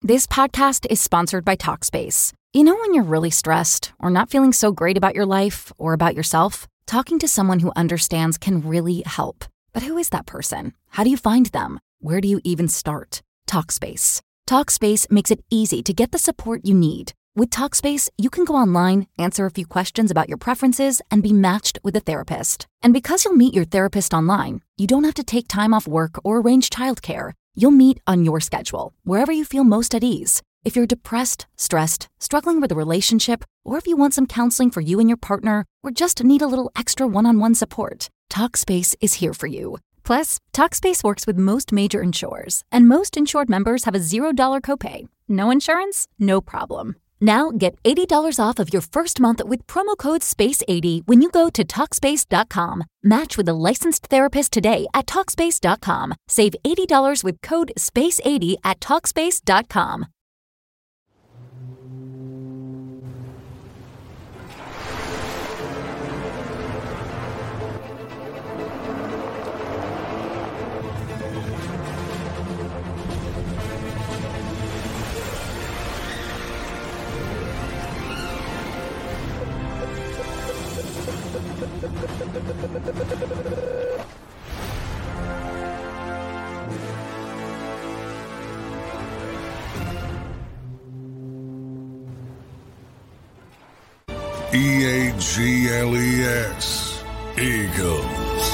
This podcast is sponsored by Talkspace. You know when you're really stressed or not feeling so great about your life or about yourself? Talking to someone who understands can really help. But who is that person? How do you find them? Where do you even start? Talkspace. Talkspace makes it easy to get the support you need. With Talkspace, you can go online, answer a few questions about your preferences, and be matched with a therapist. And because you'll meet your therapist online, you don't have to take time off work or arrange childcare. You'll meet on your schedule, wherever you feel most at ease. If you're depressed, stressed, struggling with a relationship, or if you want some counseling for you and your partner, or just need a little extra one-on-one support, Talkspace is here for you. Plus, Talkspace works with most major insurers, and most insured members have a $0 copay. No insurance? No problem. Now get $80 off of your first month with promo code SPACE80 when you go to Talkspace.com. Match with a licensed therapist today at Talkspace.com. Save $80 with code SPACE80 at Talkspace.com. EAGLES, Eagles.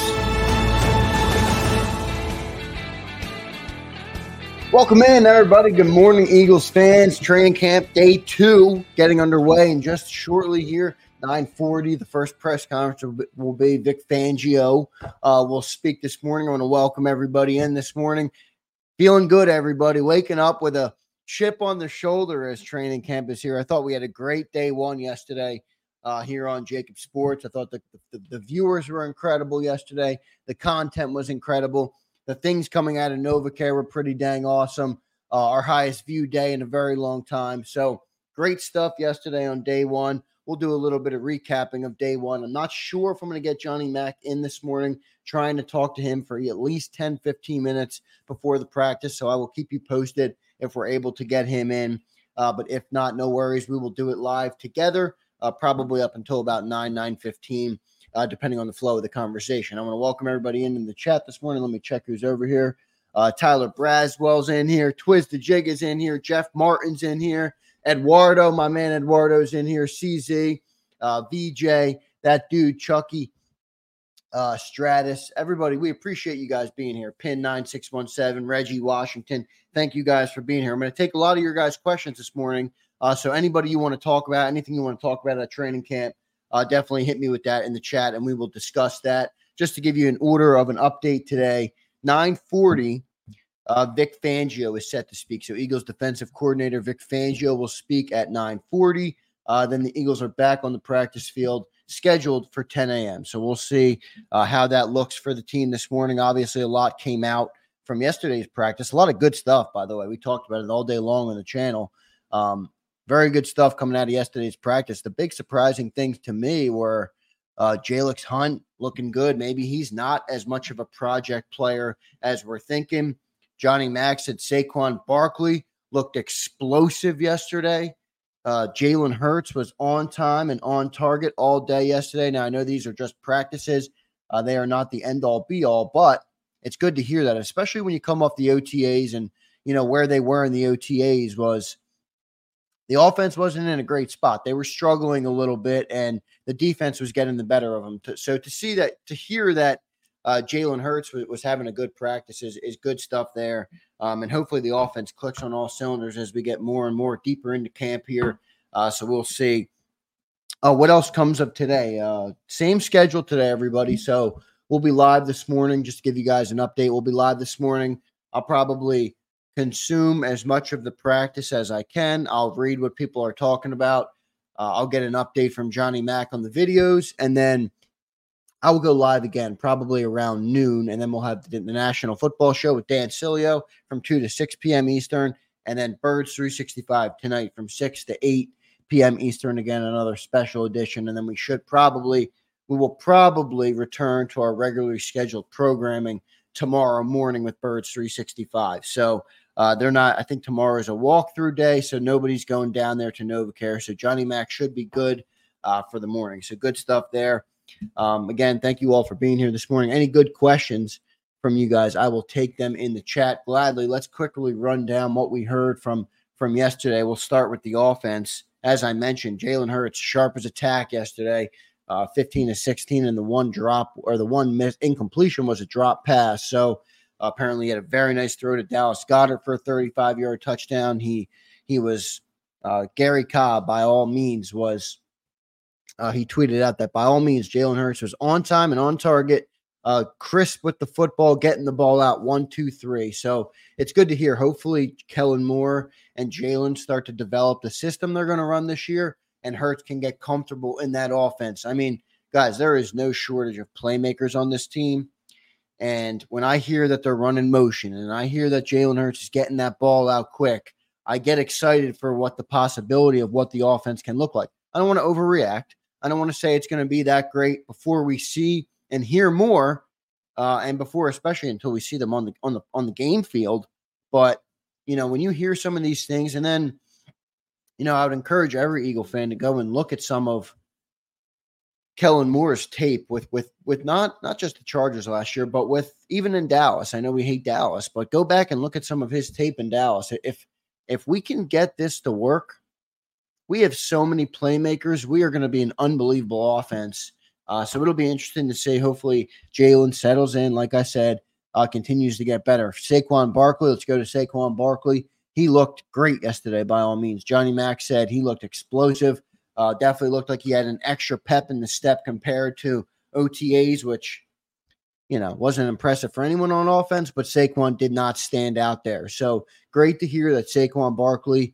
Welcome in, everybody. Good morning, Eagles fans. Training camp day 2 getting underway, and just shortly here, 9:40, the first press conference will be Vic Fangio. Will speak this morning. I want to welcome everybody in this morning. Feeling good, everybody. Waking up with a chip on the shoulder as training camp is here. I thought we had a great day 1 yesterday here on Jacob Sports. I thought the viewers were incredible yesterday. The content was incredible. The things coming out of NovaCare were pretty dang awesome. Our highest viewed day in a very long time. So great stuff yesterday on day 1. We'll do a little bit of recapping of day 1. I'm not sure if I'm going to get Johnny Mack in this morning, trying to talk to him for at least 10, 15 minutes before the practice. So I will keep you posted if we're able to get him in. But if not, no worries. We will do it live together, probably up until about 9:15, depending on the flow of the conversation. I want to welcome everybody in the chat this morning. Let me check who's over here. Tyler Braswell's in here. Twiz the Jig is in here. Jeff Martin's in here. Eduardo, my man Eduardo's in here. CZ, VJ, that dude, Chucky, Stratus, everybody, we appreciate you guys being here. Pin 9617, Reggie Washington, thank you guys for being here. I'm going to take a lot of your guys' questions this morning. So anybody you want to talk about, anything you want to talk about at training camp, definitely hit me with that in the chat, and we will discuss that. Just to give you an order of an update today, 9:40, Vic Fangio is set to speak. So Eagles defensive coordinator Vic Fangio will speak at 9:40. Then the Eagles are back on the practice field, scheduled for 10 a.m. So we'll see how that looks for the team this morning. Obviously, a lot came out from yesterday's practice. A lot of good stuff, by the way. We talked about it all day long on the channel. Very good stuff coming out of yesterday's practice. The big surprising things to me were Jalix Hunt looking good. Maybe he's not as much of a project player as we're thinking. Johnny Mack said Saquon Barkley looked explosive yesterday. Jalen Hurts was on time and on target all day yesterday. Now, I know these are just practices. They are not the end-all, be-all, but it's good to hear that, especially when you come off the OTAs and, you know, where they were in the OTAs was the offense wasn't in a great spot. They were struggling a little bit, and the defense was getting the better of them. So to see that, to hear that Jalen Hurts was having a good practice is good stuff there. And hopefully the offense clicks on all cylinders as we get more and more deeper into camp here. So we'll see what else comes up today. Same schedule today, everybody. So we'll be live this morning just to give you guys an update. We'll be live this morning. I'll probably consume as much of the practice as I can. I'll read what people are talking about. I'll get an update from Johnny Mack on the videos, and then I will go live again probably around noon, and then we'll have the National Football Show with Dan Cilio from 2 to 6 p.m. Eastern, and then Birds 365 tonight from 6 to 8 p.m. Eastern, again, another special edition, and then we will probably return to our regularly scheduled programming tomorrow morning with Birds 365. So They're not, I think tomorrow is a walkthrough day, so nobody's going down there to NovaCare. So Johnny Mac should be good for the morning. So good stuff there. Again, thank you all for being here this morning. Any good questions from you guys, I will take them in the chat gladly. Let's quickly run down what we heard from yesterday. We'll start with the offense. As I mentioned, Jalen Hurts, sharp as attack yesterday, 15 to 16, and the one drop or the one incompletion was a drop pass. So apparently he had a very nice throw to Dallas Goedert for a 35-yard touchdown. He was Gary Cobb, by all means, was he tweeted out that by all means, Jalen Hurts was on time and on target, crisp with the football, getting the ball out 1, 2, 3. So it's good to hear. Hopefully, Kellen Moore and Jalen start to develop the system they're going to run this year, and Hurts can get comfortable in that offense. I mean, guys, there is no shortage of playmakers on this team. And when I hear that they're running motion and I hear that Jalen Hurts is getting that ball out quick, I get excited for what the possibility of what the offense can look like. I don't want to overreact. I don't want to say it's going to be that great before we see and hear more, and before, especially until we see them on the game field. But when you hear some of these things, and then I would encourage every Eagle fan to go and look at some of Kellen Moore's tape with not just the Chargers last year, but with even in Dallas. I know we hate Dallas, but go back and look at some of his tape in Dallas. If we can get this to work, we have so many playmakers. We are going to be an unbelievable offense. So it'll be interesting to see. Hopefully Jalen settles in, like I said, continues to get better. Saquon Barkley, let's go to Saquon Barkley. He looked great yesterday, by all means. Johnny Mac said he looked explosive. Definitely looked like he had an extra pep in the step compared to OTAs, which, wasn't impressive for anyone on offense, but Saquon did not stand out there. So great to hear that Saquon Barkley,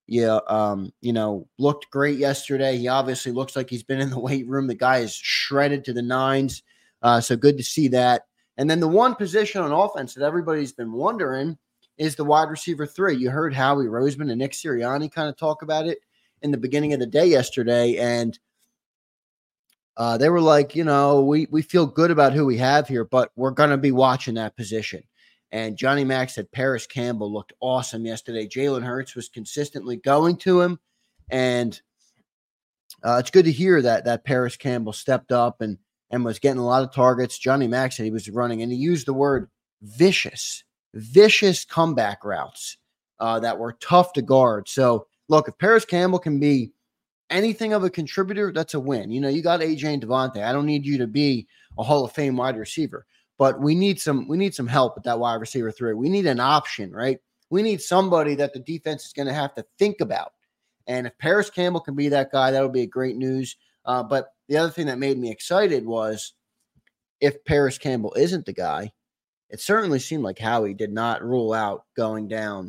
looked great yesterday. He obviously looks like he's been in the weight room. The guy is shredded to the nines. So good to see that. And then the one position on offense that everybody's been wondering is the wide receiver 3. You heard Howie Roseman and Nick Sirianni kind of talk about it in the beginning of the day yesterday. And they were like, we feel good about who we have here, but we're going to be watching that position. And Johnny Mac said Paris Campbell looked awesome yesterday. Jalen Hurts was consistently going to him. And it's good to hear that Paris Campbell stepped up and was getting a lot of targets. Johnny Mac said he was running, and he used the word vicious comeback routes that were tough to guard. So, look, if Paris Campbell can be anything of a contributor, that's a win. You got AJ and Devontae. I don't need you to be a Hall of Fame wide receiver, but we need some help with that wide receiver 3. We need an option, right? We need somebody that the defense is going to have to think about. And if Paris Campbell can be that guy, that'll be great news. But the other thing that made me excited was if Paris Campbell isn't the guy, it certainly seemed like Howie did not rule out going out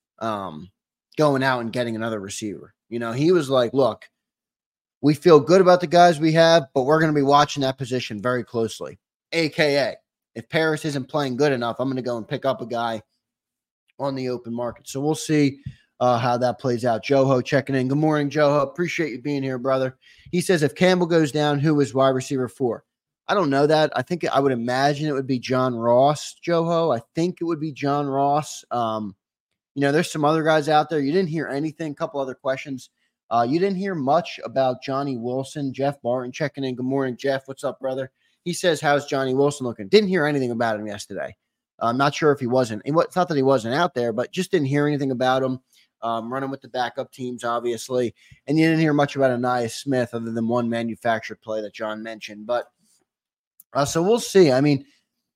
and getting another receiver. He was like, look, we feel good about the guys we have, but we're going to be watching that position very closely. AKA, if Paris isn't playing good enough, I'm going to go and pick up a guy on the open market. So we'll see how that plays out. Joho checking in. Good morning, Joho. Appreciate you being here, brother. He says, if Campbell goes down, who is wide receiver 4? I don't know that. I would imagine it would be John Ross, Joho. I think it would be John Ross. There's some other guys out there. You didn't hear anything. A couple other questions. You didn't hear much about Johnny Wilson. Jeff Barton checking in. Good morning, Jeff. What's up, brother? He says, how's Johnny Wilson looking? Didn't hear anything about him yesterday. I'm not sure if he wasn't. It's not that he wasn't out there, but just didn't hear anything about him. Running with the backup teams, obviously. And you didn't hear much about Ainias Smith other than one manufactured play that John mentioned. But so we'll see. I mean,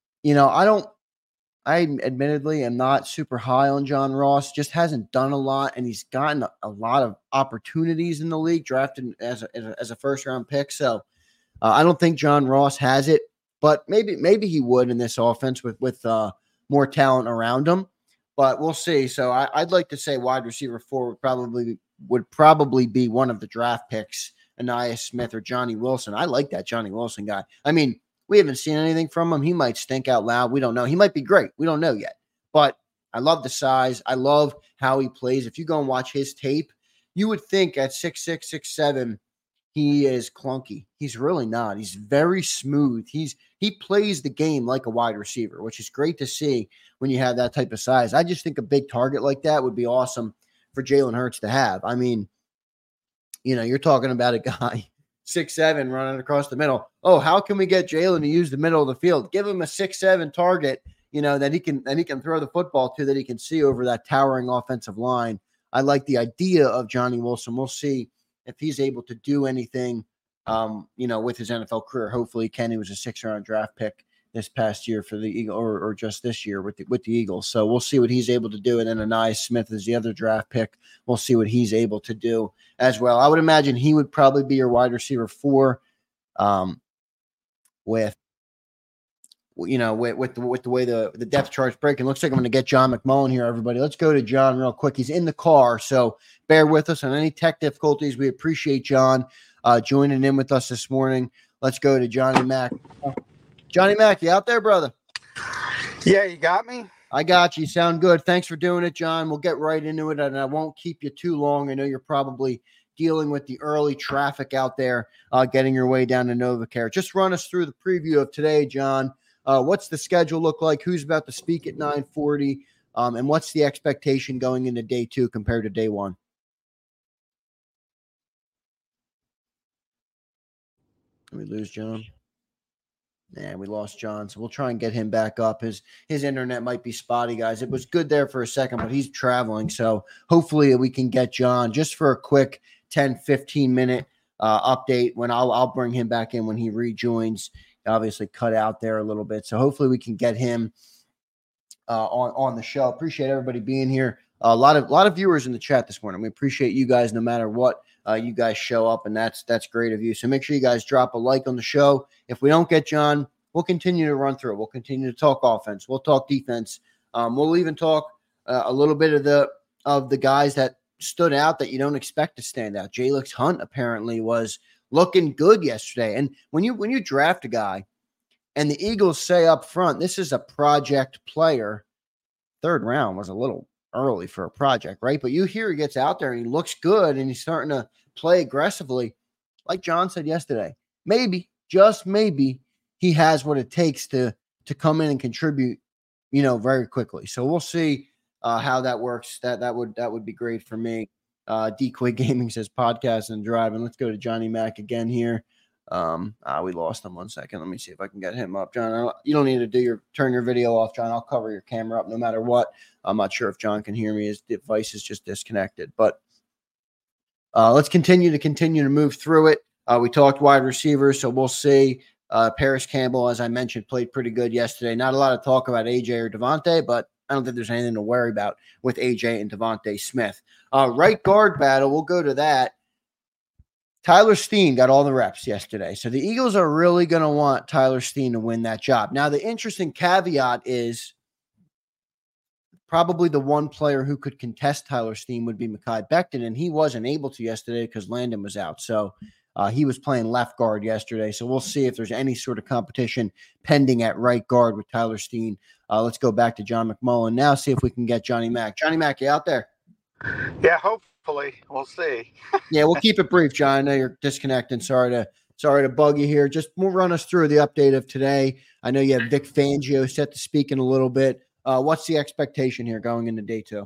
I admittedly am not super high on John Ross, just hasn't done a lot, and he's gotten a lot of opportunities in the league, drafted as a first-round pick. So I don't think John Ross has it, but maybe he would in this offense with more talent around him. But we'll see. So I'd like to say wide receiver 4 would probably be one of the draft picks, Ainias Smith or Johnny Wilson. I like that Johnny Wilson guy. I mean, we haven't seen anything from him. He might stink out loud. We don't know. He might be great. We don't know yet. But I love the size. I love how he plays. If you go and watch his tape, you would think at 6'6", 6'7", he is clunky. He's really not. He's very smooth. He plays the game like a wide receiver, which is great to see when you have that type of size. I just think a big target like that would be awesome for Jalen Hurts to have. I mean, you're talking about a guy 6'7" running across the middle. Oh, how can we get Jalen to use the middle of the field? Give him a 6'7" target, that he can throw the football to, that he can see over that towering offensive line. I like the idea of Johnny Wilson. We'll see if he's able to do anything, with his NFL career. Hopefully, Kenny was a 6th-round draft pick this past year for the Eagles, or just this year with the Eagles. So we'll see what he's able to do. And then Ainias Smith is the other draft pick. We'll see what he's able to do as well. I would imagine he would probably be your wide receiver 4, with the way the depth chart's breaking. Looks like I'm going to get John McMullen here, everybody. Let's go to John real quick. He's in the car, so bear with us on any tech difficulties. We appreciate John joining in with us this morning. Let's go to Johnny Mac. Johnny Mac, you out there, brother? Yeah, you got me? I got you. Sound good. Thanks for doing it, John. We'll get right into it, and I won't keep you too long. I know you're probably dealing with the early traffic out there, getting your way down to NovaCare. Just run us through the preview of today, John. What's the schedule look like? Who's about to speak at 9:40? And what's the expectation going into day 2 compared to day 1? Did we lose John? Yeah, we lost John, so we'll try and get him back up. His internet might be spotty, guys. It was good there for a second, but he's traveling, so hopefully we can get John just for a quick 10, 15-minute update when I'll bring him back in when he rejoins. Obviously cut out there a little bit, so hopefully we can get him on the show. Appreciate everybody being here. A lot of viewers in the chat this morning. We appreciate you guys no matter what. You guys show up, and that's great of you. So make sure you guys drop a like on the show. If we don't get John, we'll continue to run through it. We'll continue to talk offense. We'll talk defense. We'll even talk a little bit of the guys that stood out that you don't expect to stand out. Jalix Hunt apparently was looking good yesterday. And when you draft a guy and the Eagles say up front, this is a project player, 3rd round was a little early for a project, right? But you hear he gets out there and he looks good and he's starting to play aggressively. Like John said yesterday, maybe, just maybe, he has what it takes to come in and contribute, very quickly. So we'll see how that works. That would be great for me. Decoy Gaming says podcast and driving. Let's go to Johnny Mac again here. We lost him. 1 second. Let me see if I can get him up. John, you don't need to turn your video off, John. I'll cover your camera up no matter what. I'm not sure if John can hear me. His device is just disconnected, but let's continue to move through it. We talked wide receivers, so we'll see. Paris Campbell, as I mentioned, played pretty good yesterday. Not a lot of talk about AJ or Devontae, but I don't think there's anything to worry about with AJ and Devontae Smith. Right guard battle, we'll go to that. Tyler Steen got all the reps yesterday. So the Eagles are really going to want Tyler Steen to win that job. Now, the interesting caveat is probably the one player who could contest Tyler Steen would be Mekhi Becton, and he wasn't able to yesterday because Landon was out. So he was playing left guard yesterday. So we'll see if there's any sort of competition pending at right guard with Tyler Steen. Let's go back to John McMullen now, see if we can get Johnny Mac. Johnny Mac, you out there? Yeah, hopefully. We'll see. Yeah, we'll keep it brief, John. I know you're disconnecting. Sorry to bug you here. Just run us through the update of today. I know you have Vic Fangio set to speak in a little bit. What's the expectation here going into day 2?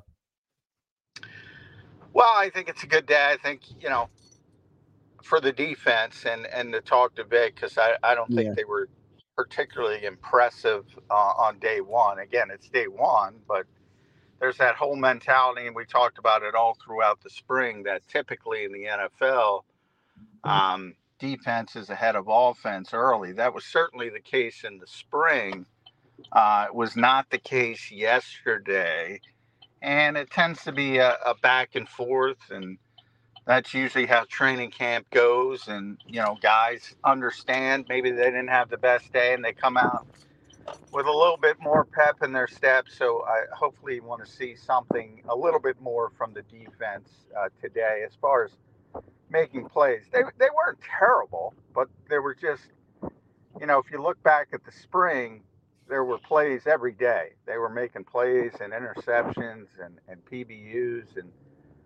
Well, I think it's a good day. I think, for the defense and to talk to Vic, because I don't think they were particularly impressive on day 1. Again, it's day 1, but there's that whole mentality, and we talked about it all throughout the spring, that typically in the NFL, defense is ahead of offense early. That was certainly the case in the spring. It was not the case yesterday. And it tends to be a back and forth, and that's usually how training camp goes. And, guys understand maybe they didn't have the best day, and they come out with a little bit more pep in their steps. So I hopefully want to see something a little bit more from the defense today as far as making plays. They weren't terrible, but they were just, if you look back at the spring, there were plays every day. They were making plays and interceptions and PBUs. And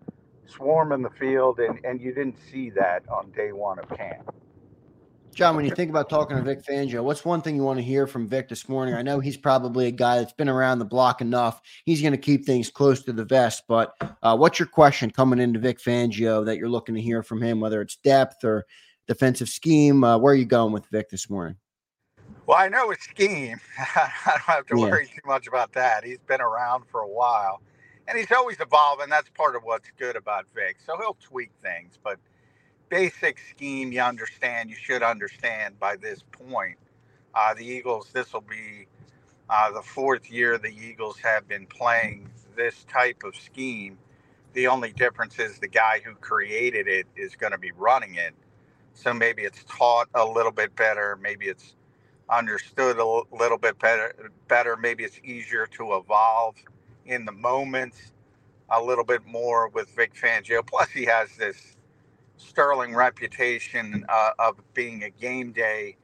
swarming the field, and you didn't see that on day one of camp. John, when you think about talking to Vic Fangio, what's one thing you want to hear from Vic this morning? I know he's probably a guy that's been around the block enough. He's going to keep things close to the vest. But what's your question coming into Vic Fangio that you're looking to hear from him, whether it's depth or defensive scheme? Where are you going with Vic this morning? Well, I know his scheme. I don't have to worry too much about that. He's been around for a while, and he's always evolving. That's part of what's good about Vic. So he'll tweak things, but basic scheme you should understand by this point. The Eagles, this will be the fourth year the Eagles have been playing this type of scheme. The only difference is the guy who created it is going to be running it. So maybe it's taught a little bit better. Maybe it's understood a little bit better. Maybe it's easier to evolve in the moments a little bit more with Vic Fangio. Plus, he has this sterling reputation of being a game day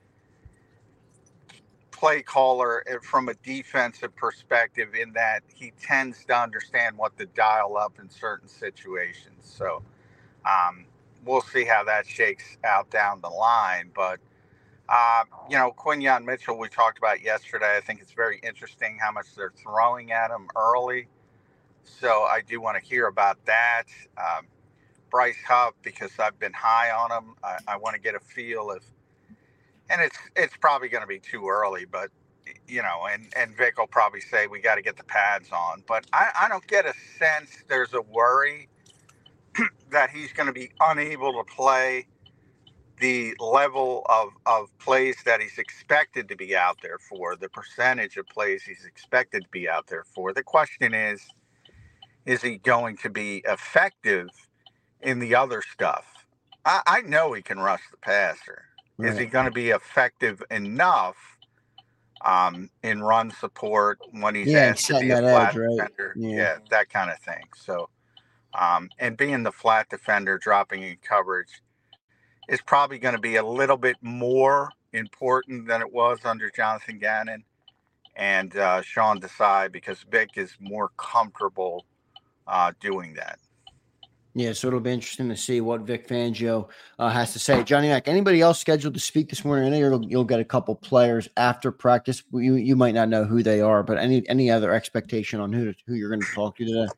play caller from a defensive perspective, in that he tends to understand what to dial up in certain situations. So we'll see how that shakes out down the line. But, Quinyon Mitchell, we talked about yesterday. I think it's very interesting how much they're throwing at him early. So I do want to hear about that. Bryce Huff, because I've been high on him. I want to get a feel of, and it's probably going to be too early, but and Vic will probably say we got to get the pads on. But I don't get a sense there's a worry that he's going to be unable to play the level of plays that he's expected to be out there for, the percentage of plays he's expected to be out there for. The question is he going to be effective in the other stuff? I know he can rush the passer. Right. Is he going to be effective enough in run support when he's asked to be a flat defender? Yeah, that kind of thing. So, and being the flat defender, dropping in coverage is probably going to be a little bit more important than it was under Jonathan Gannon and Sean Desai, because Vic is more comfortable doing that. Yeah, so it'll be interesting to see what Vic Fangio has to say. Johnny Mack, anybody else scheduled to speak this morning? I know you'll get a couple players after practice. You might not know who they are, but any other expectation on who you're going to talk to today?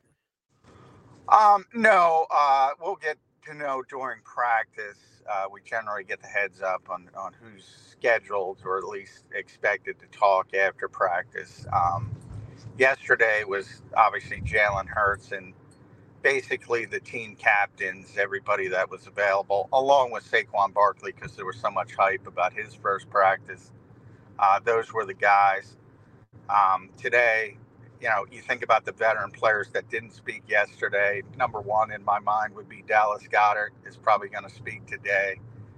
No, we'll get to know during practice. We generally get the heads up on who's scheduled or at least expected to talk after practice. Yesterday was obviously Jalen Hurts and basically the team captains, everybody that was available, along with Saquon Barkley, because there was so much hype about his first practice. Those were the guys. Today, you think about the veteran players that didn't speak yesterday. Number one in my mind would be Dallas Goedert, is probably going to speak today.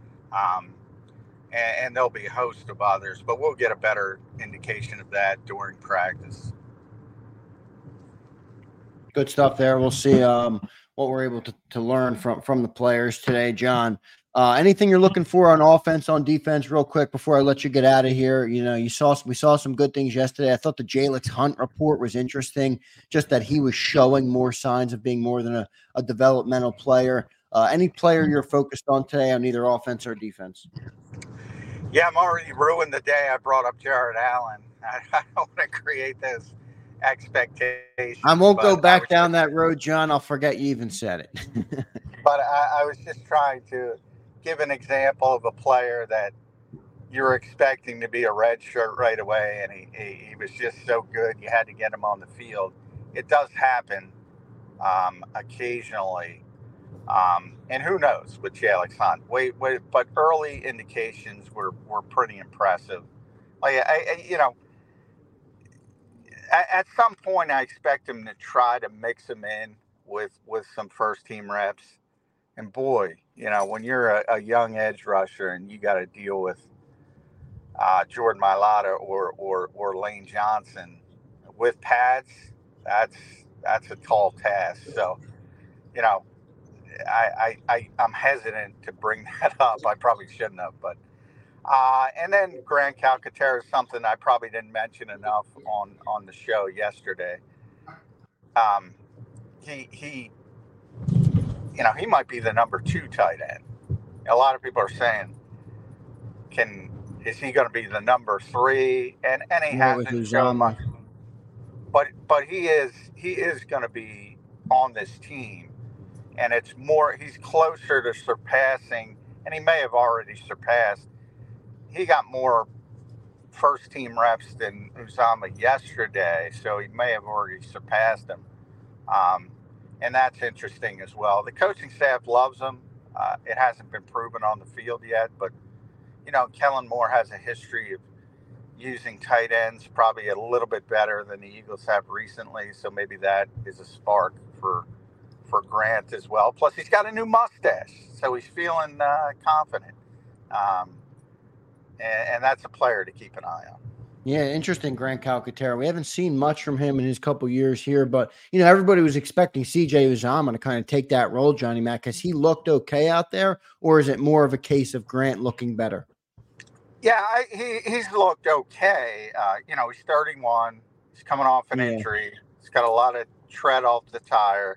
And there'll be a host of others, but we'll get a better indication of that during practice. Good stuff there. We'll see what we're able to learn from the players today. John, anything you're looking for on offense, on defense, real quick before I let you get out of here? We saw some good things yesterday. I thought the Jalix Hunt report was interesting, just that he was showing more signs of being more than a developmental player. Any player you're focused on today on either offense or defense? Yeah, I'm already ruined the day I brought up Jared Allen. I don't want to create this expectations. I won't go back down that road, John. I'll forget you even said it. But I was just trying to give an example of a player that you're expecting to be a red shirt right away, and he was just so good you had to get him on the field. It does happen occasionally, and who knows with Jalix Hunt. But early indications were pretty impressive. Like at some point, I expect him to try to mix him in with some first team reps. And boy, when you're a young edge rusher and you got to deal with Jordan Mailata or Lane Johnson with pads, that's a tall task. So, I'm hesitant to bring that up. I probably shouldn't have, but. And then Grant Calcaterra is something I probably didn't mention enough on the show yesterday. He he might be the number 2 tight end. A lot of people are saying, is he going to be the number 3? And he Right, with hasn't shown much, Uzama. but he is going to be on this team, and he's closer to surpassing, and he may have already surpassed. He got more first team reps than Uzama yesterday, so he may have already surpassed him. And that's interesting as well. The coaching staff loves him. It hasn't been proven on the field yet, but Kellen Moore has a history of using tight ends probably a little bit better than the Eagles have recently. So maybe that is a spark for Grant as well. Plus, he's got a new mustache, so he's feeling confident. And that's a player to keep an eye on. Yeah, interesting, Grant Calcaterra. We haven't seen much from him in his couple years here, but everybody was expecting CJ Uzama to kind of take that role, Johnny Mac. Has he looked okay out there, or is it more of a case of Grant looking better? Yeah, he's looked okay. He's 31. He's coming off an injury. He's got a lot of tread off the tire.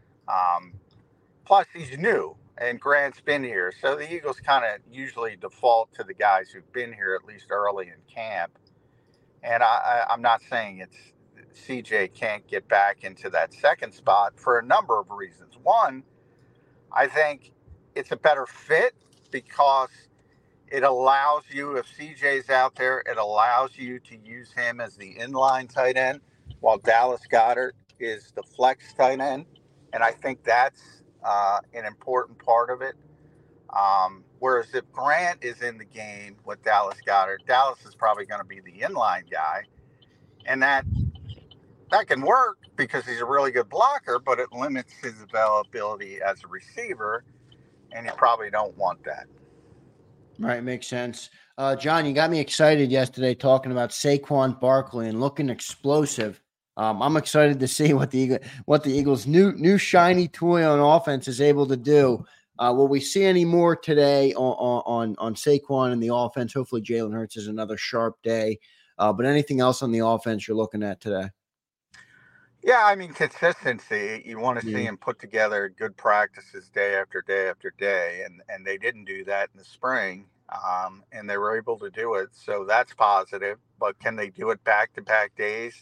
Plus, he's new, and Grant's been here. So the Eagles kind of usually default to the guys who've been here at least early in camp. And I'm not saying CJ can't get back into that second spot for a number of reasons. One, I think it's a better fit because it allows you, if CJ's out there, it allows you to use him as the inline tight end while Dallas Goedert is the flex tight end. And I think that's an important part of it. Whereas if Grant is in the game with Dallas Goedert, Dallas is probably going to be the inline guy. And that can work because he's a really good blocker, but it limits his availability as a receiver. And you probably don't want that. Right, makes sense. John, you got me excited yesterday talking about Saquon Barkley and looking explosive. I'm excited to see what the Eagles' new shiny toy on offense is able to do. Will we see any more today on Saquon and the offense? Hopefully, Jalen Hurts is another sharp day. But anything else on the offense you're looking at today? Yeah, I mean, consistency. You want to see him put together good practices day after day after day, and they didn't do that in the spring, and they were able to do it. So that's positive. But can they do it back-to-back days?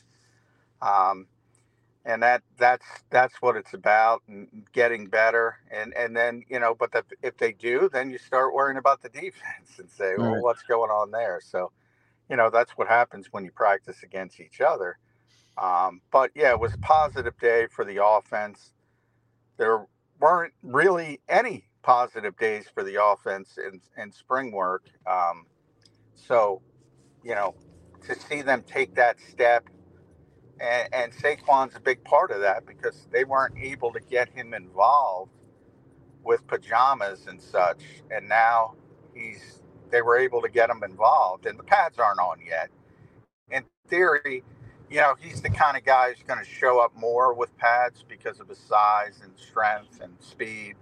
And that's what it's about, and getting better. And then but if they do, then you start worrying about the defense and say, well, what's going on there? So, that's what happens when you practice against each other. But yeah, it was a positive day for the offense. There weren't really any positive days for the offense in spring work. So, to see them take that step, and Saquon's a big part of that because they weren't able to get him involved with pajamas and such. And now they were able to get him involved, and the pads aren't on yet. In theory, he's the kind of guy who's going to show up more with pads because of his size and strength and speed.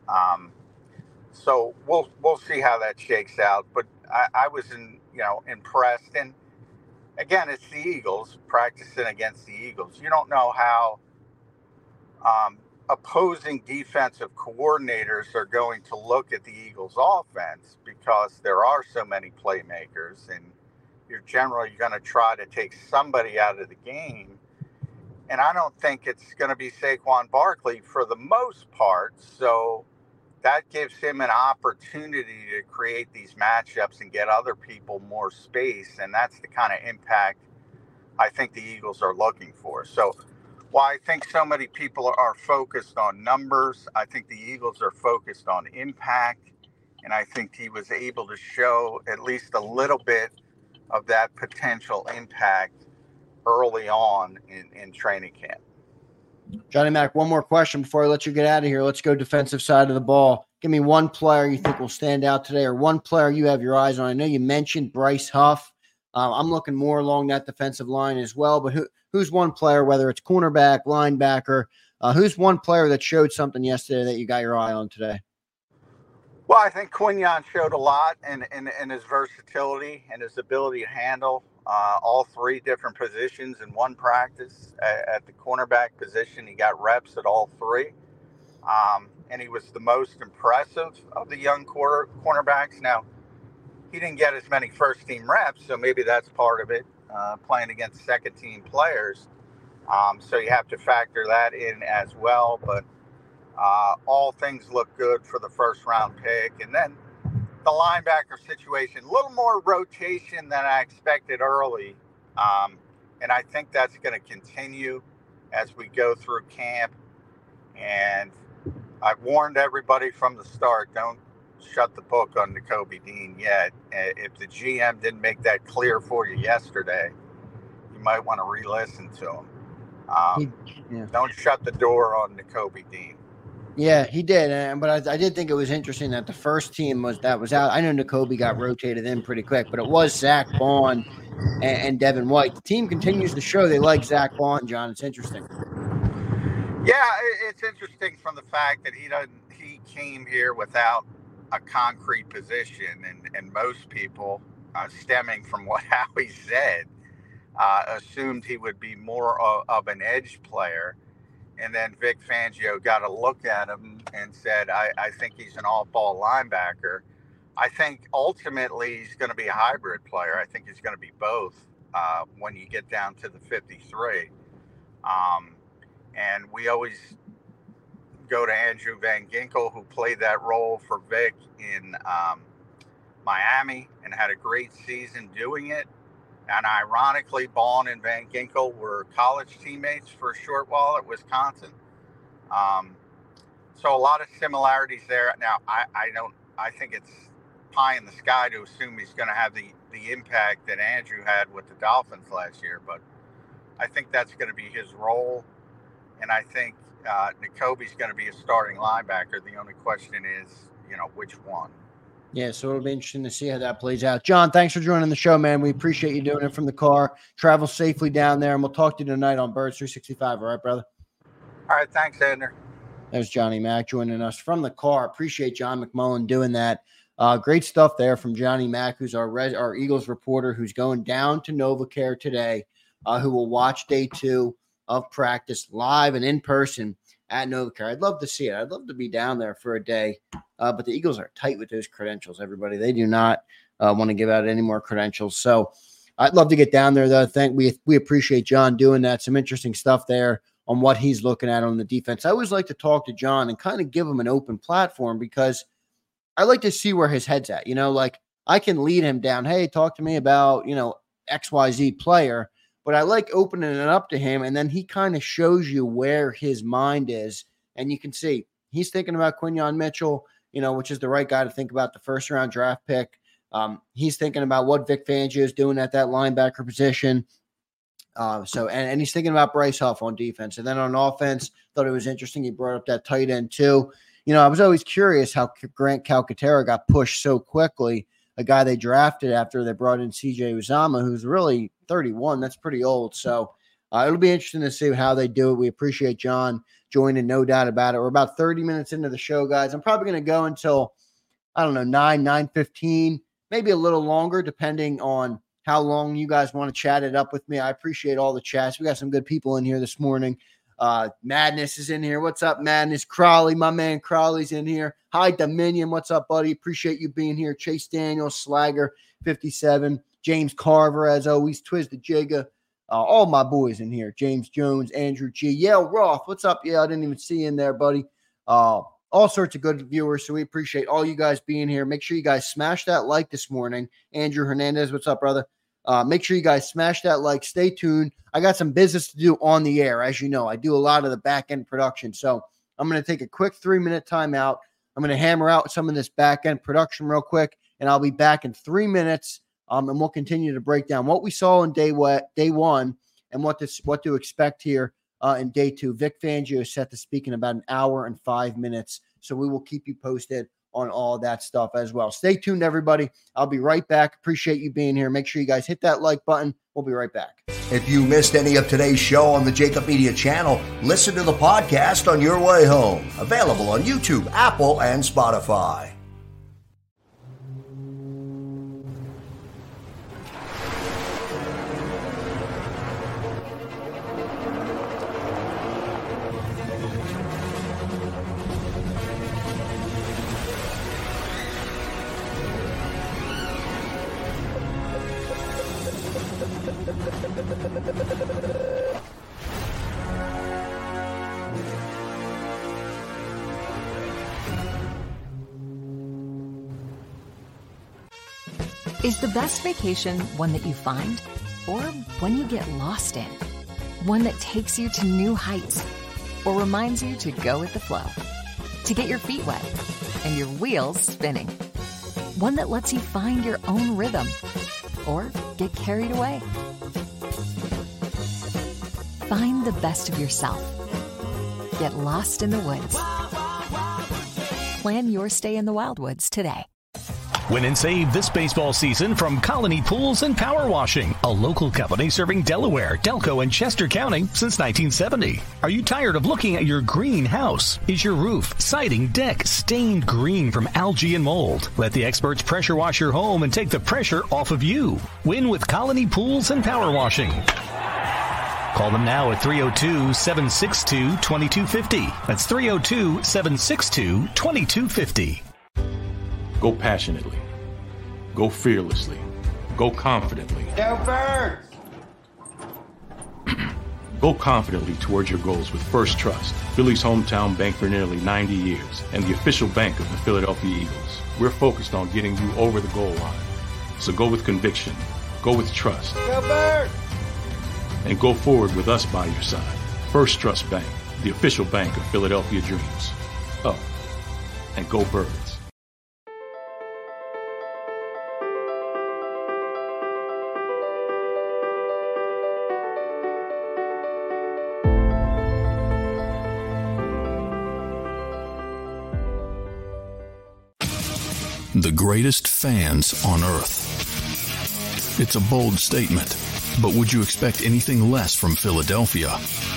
So we'll see how that shakes out. But I was impressed. And again, it's the Eagles practicing against the Eagles. You don't know how opposing defensive coordinators are going to look at the Eagles offense because there are so many playmakers, and you're generally going to try to take somebody out of the game. And I don't think it's going to be Saquon Barkley for the most part. So that gives him an opportunity to create these matchups and get other people more space. And that's the kind of impact I think the Eagles are looking for. So while I think so many people are focused on numbers, I think the Eagles are focused on impact. And I think he was able to show at least a little bit of that potential impact early on in training camp. Johnny Mac, one more question before I let you get out of here. Let's go defensive side of the ball. Give me one player you think will stand out today, or one player you have your eyes on. I know you mentioned Bryce Huff. I'm looking more along that defensive line as well, but who's one player, whether it's cornerback, linebacker, who's one player that showed something yesterday that you got your eye on today? Well, I think Quinyon showed a lot in his versatility and his ability to handle all three different positions in one practice. At the cornerback position, he got reps at all three. and he was the most impressive of the young cornerbacks. Now, he didn't get as many first-team reps, so maybe that's part of it, playing against second-team players. So you have to factor that in as well. But all things look good for the first-round pick. And then the linebacker situation, a little more rotation than I expected early. And I think that's going to continue as we go through camp. And I've warned everybody from the start, don't shut the book on Nakobe Dean yet. If the GM didn't make that clear for you yesterday, you might want to re-listen to him. Don't shut the door on Nakobe Dean. Yeah, he did. But I did think it was interesting that the first team was out. I know Nakobe got rotated in pretty quick, but it was Zach Bond and Devin White. The team continues to show they like Zach Bond, John. It's interesting. Yeah, it's interesting from the fact that he came here without a concrete position, and most people, stemming from what Howie said, assumed he would be more of an edge player. And then Vic Fangio got a look at him and said, I think he's an all-ball linebacker. I think ultimately he's going to be a hybrid player. I think he's going to be both when you get down to the 53. And we always go to Andrew Van Ginkel, who played that role for Vic in Miami and had a great season doing it. And ironically, Bond and Van Ginkel were college teammates for a short while at Wisconsin. So a lot of similarities there. Now, I think it's pie in the sky to assume he's going to have the impact that Andrew had with the Dolphins last year, but I think that's going to be his role. And I think Nakobe's going to be a starting linebacker. The only question is, which one? Yeah, so it'll be interesting to see how that plays out. John, thanks for joining the show, man. We appreciate you doing it from the car. Travel safely down there, and we'll talk to you tonight on Birds 365. All right, brother? All right, thanks, Andrew. There's Johnny Mack joining us from the car. Appreciate John McMullen doing that. Great stuff there from Johnny Mack, who's our Eagles reporter, who's going down to NovaCare today, who will watch day 2 of practice live and in person at NovaCare. I'd love to see it. I'd love to be down there for a day. But the Eagles are tight with those credentials, everybody. They do not want to give out any more credentials. So I'd love to get down there, though. We appreciate John doing that. Some interesting stuff there on what he's looking at on the defense. I always like to talk to John and kind of give him an open platform because I like to see where his head's at. Like I can lead him down, hey, talk to me about, XYZ player. But I like opening it up to him, and then he kind of shows you where his mind is. And you can see he's thinking about Quinyon Mitchell, which is the right guy to think about, the first-round draft pick. He's thinking about what Vic Fangio is doing at that linebacker position. And he's thinking about Bryce Huff on defense. And then on offense, thought it was interesting. He brought up that tight end too. I was always curious how Grant Calcaterra got pushed so quickly, a guy they drafted after they brought in CJ Uzomah, who's really 31. That's pretty old. So it'll be interesting to see how they do it. We appreciate John joining, no doubt about it. We're about 30 minutes into the show, guys. I'm probably going to go until, 9:15, maybe a little longer, depending on how long you guys want to chat it up with me. I appreciate all the chats. We got some good people in here this morning. Madness is in here. What's up, Madness? Crawley, my man Crawley's in here. Hi, Dominion. What's up, buddy? Appreciate you being here. Chase Daniels, Slagger, 57. James Carver, as always. Twiz the Jigga. All my boys in here. James Jones, Andrew G. Yale Roth. What's up? Yeah, I didn't even see you in there, buddy. All sorts of good viewers, so we appreciate all you guys being here. Make sure you guys smash that like this morning. Andrew Hernandez, what's up, brother? Make sure you guys smash that like. Stay tuned. I got some business to do on the air. As you know, I do a lot of the back-end production. So I'm going to take a quick 3-minute timeout. I'm going to hammer out some of this back-end production real quick, and I'll be back in 3 minutes, and we'll continue to break down what we saw in day 1 and what to expect here in day 2. Vic Fangio is set to speak in about an hour and 5 minutes, so we will keep you posted on all that stuff as well. Stay tuned, everybody. I'll be right back. Appreciate you being here. Make sure you guys hit that like button. We'll be right back. If you missed any of today's show on the Jacob Media channel, listen to the podcast on your way home. Available on YouTube, Apple, and Spotify. Is the best vacation one that you find, or one you get lost in? One that takes you to new heights, or reminds you to go with the flow? To get your feet wet and your wheels spinning? One that lets you find your own rhythm, or get carried away? Find the best of yourself. Get lost in the woods. Plan your stay in the Wildwoods today. Win and save this baseball season from Colony Pools and Power Washing, a local company serving Delaware, Delco, and Chester County since 1970. Are you tired of looking at your greenhouse? Is your roof, siding, deck stained green from algae and mold? Let the experts pressure wash your home and take the pressure off of you. Win with Colony Pools and Power Washing. Call them now at 302-762-2250. That's 302-762-2250. Go passionately. Go fearlessly. Go confidently. Go Birds! Go confidently towards your goals with First Trust, Philly's hometown bank for nearly 90 years, and the official bank of the Philadelphia Eagles. We're focused on getting you over the goal line. So go with conviction. Go with trust. Go Birds! And go forward with us by your side. First Trust Bank, the official bank of Philadelphia Dreams. Up. And go Birds. The greatest fans on earth. It's a bold statement, but would you expect anything less from Philadelphia?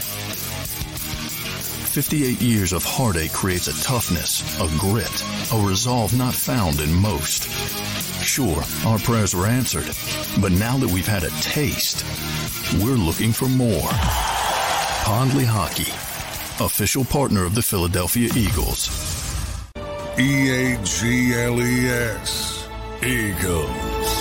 58 years of heartache creates a toughness, a grit, a resolve not found in most. Sure, our prayers were answered, but now that we've had a taste, we're looking for more. Pondley Hockey, official partner of the Philadelphia Eagles. EAGLES, Eagles.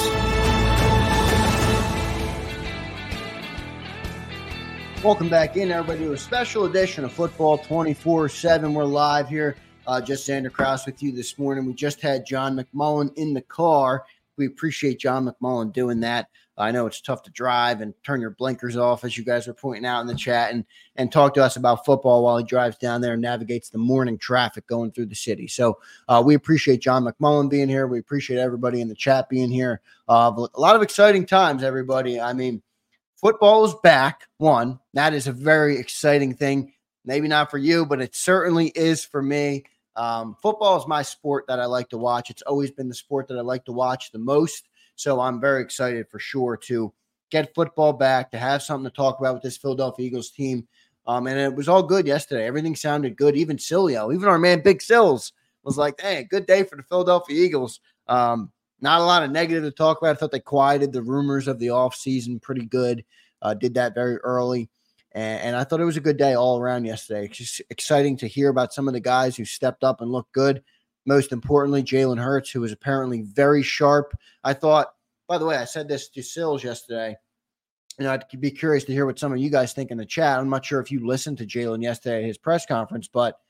Welcome back in, everybody, to a special edition of Football 24/7. We're live here. Just Xander Krause with you this morning. We just had John McMullen in the car. We appreciate John McMullen doing that. I know it's tough to drive and turn your blinkers off, as you guys were pointing out in the chat, and talk to us about football while he drives down there and navigates the morning traffic going through the city. So we appreciate John McMullen being here. We appreciate everybody in the chat being here. A lot of exciting times, everybody. I mean, football is back. One, that is a very exciting thing. Maybe not for you, but it certainly is for me. Football is my sport that I like to watch. It's always been the sport that I like to watch the most. So I'm very excited for sure to get football back, to have something to talk about with this Philadelphia Eagles team. And it was all good yesterday. Everything sounded good. Even Silio, even our man Big Sills was like, hey, good day for the Philadelphia Eagles. Not a lot of negative to talk about. I thought they quieted the rumors of the offseason pretty good. Did that very early. And I thought it was a good day all around yesterday. It's just exciting to hear about some of the guys who stepped up and looked good. Most importantly, Jalen Hurts, who was apparently very sharp. I thought, by the way, I said this to Sills yesterday, and I'd be curious to hear what some of you guys think in the chat. I'm not sure if you listened to Jalen yesterday at his press conference, but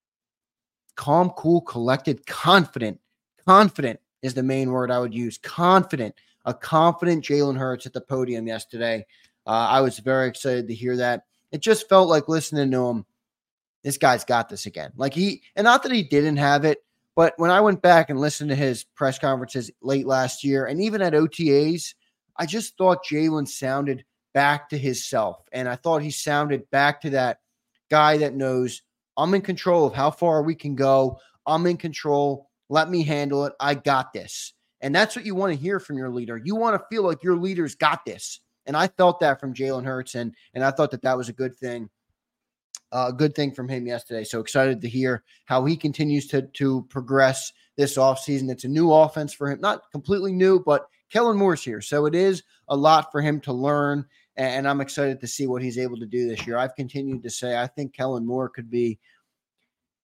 calm, cool, collected, confident. Confident is the main word I would use. Confident. A confident Jalen Hurts at the podium yesterday. I was very excited to hear that. It just felt like listening to him, this guy's got this again. And not that he didn't have it, but when I went back and listened to his press conferences late last year and even at OTAs, I just thought Jalen sounded back to his self. And I thought he sounded back to that guy that knows, I'm in control of how far we can go. I'm in control. Let me handle it. I got this. And that's what you want to hear from your leader. You want to feel like your leader's got this. And I felt that from Jalen Hurts, and I thought that was a good thing. A good thing from him yesterday. So excited to hear how he continues to progress this offseason. It's a new offense for him. Not completely new, but Kellen Moore's here. So it is a lot for him to learn, and I'm excited to see what he's able to do this year. I've continued to say I think Kellen Moore could be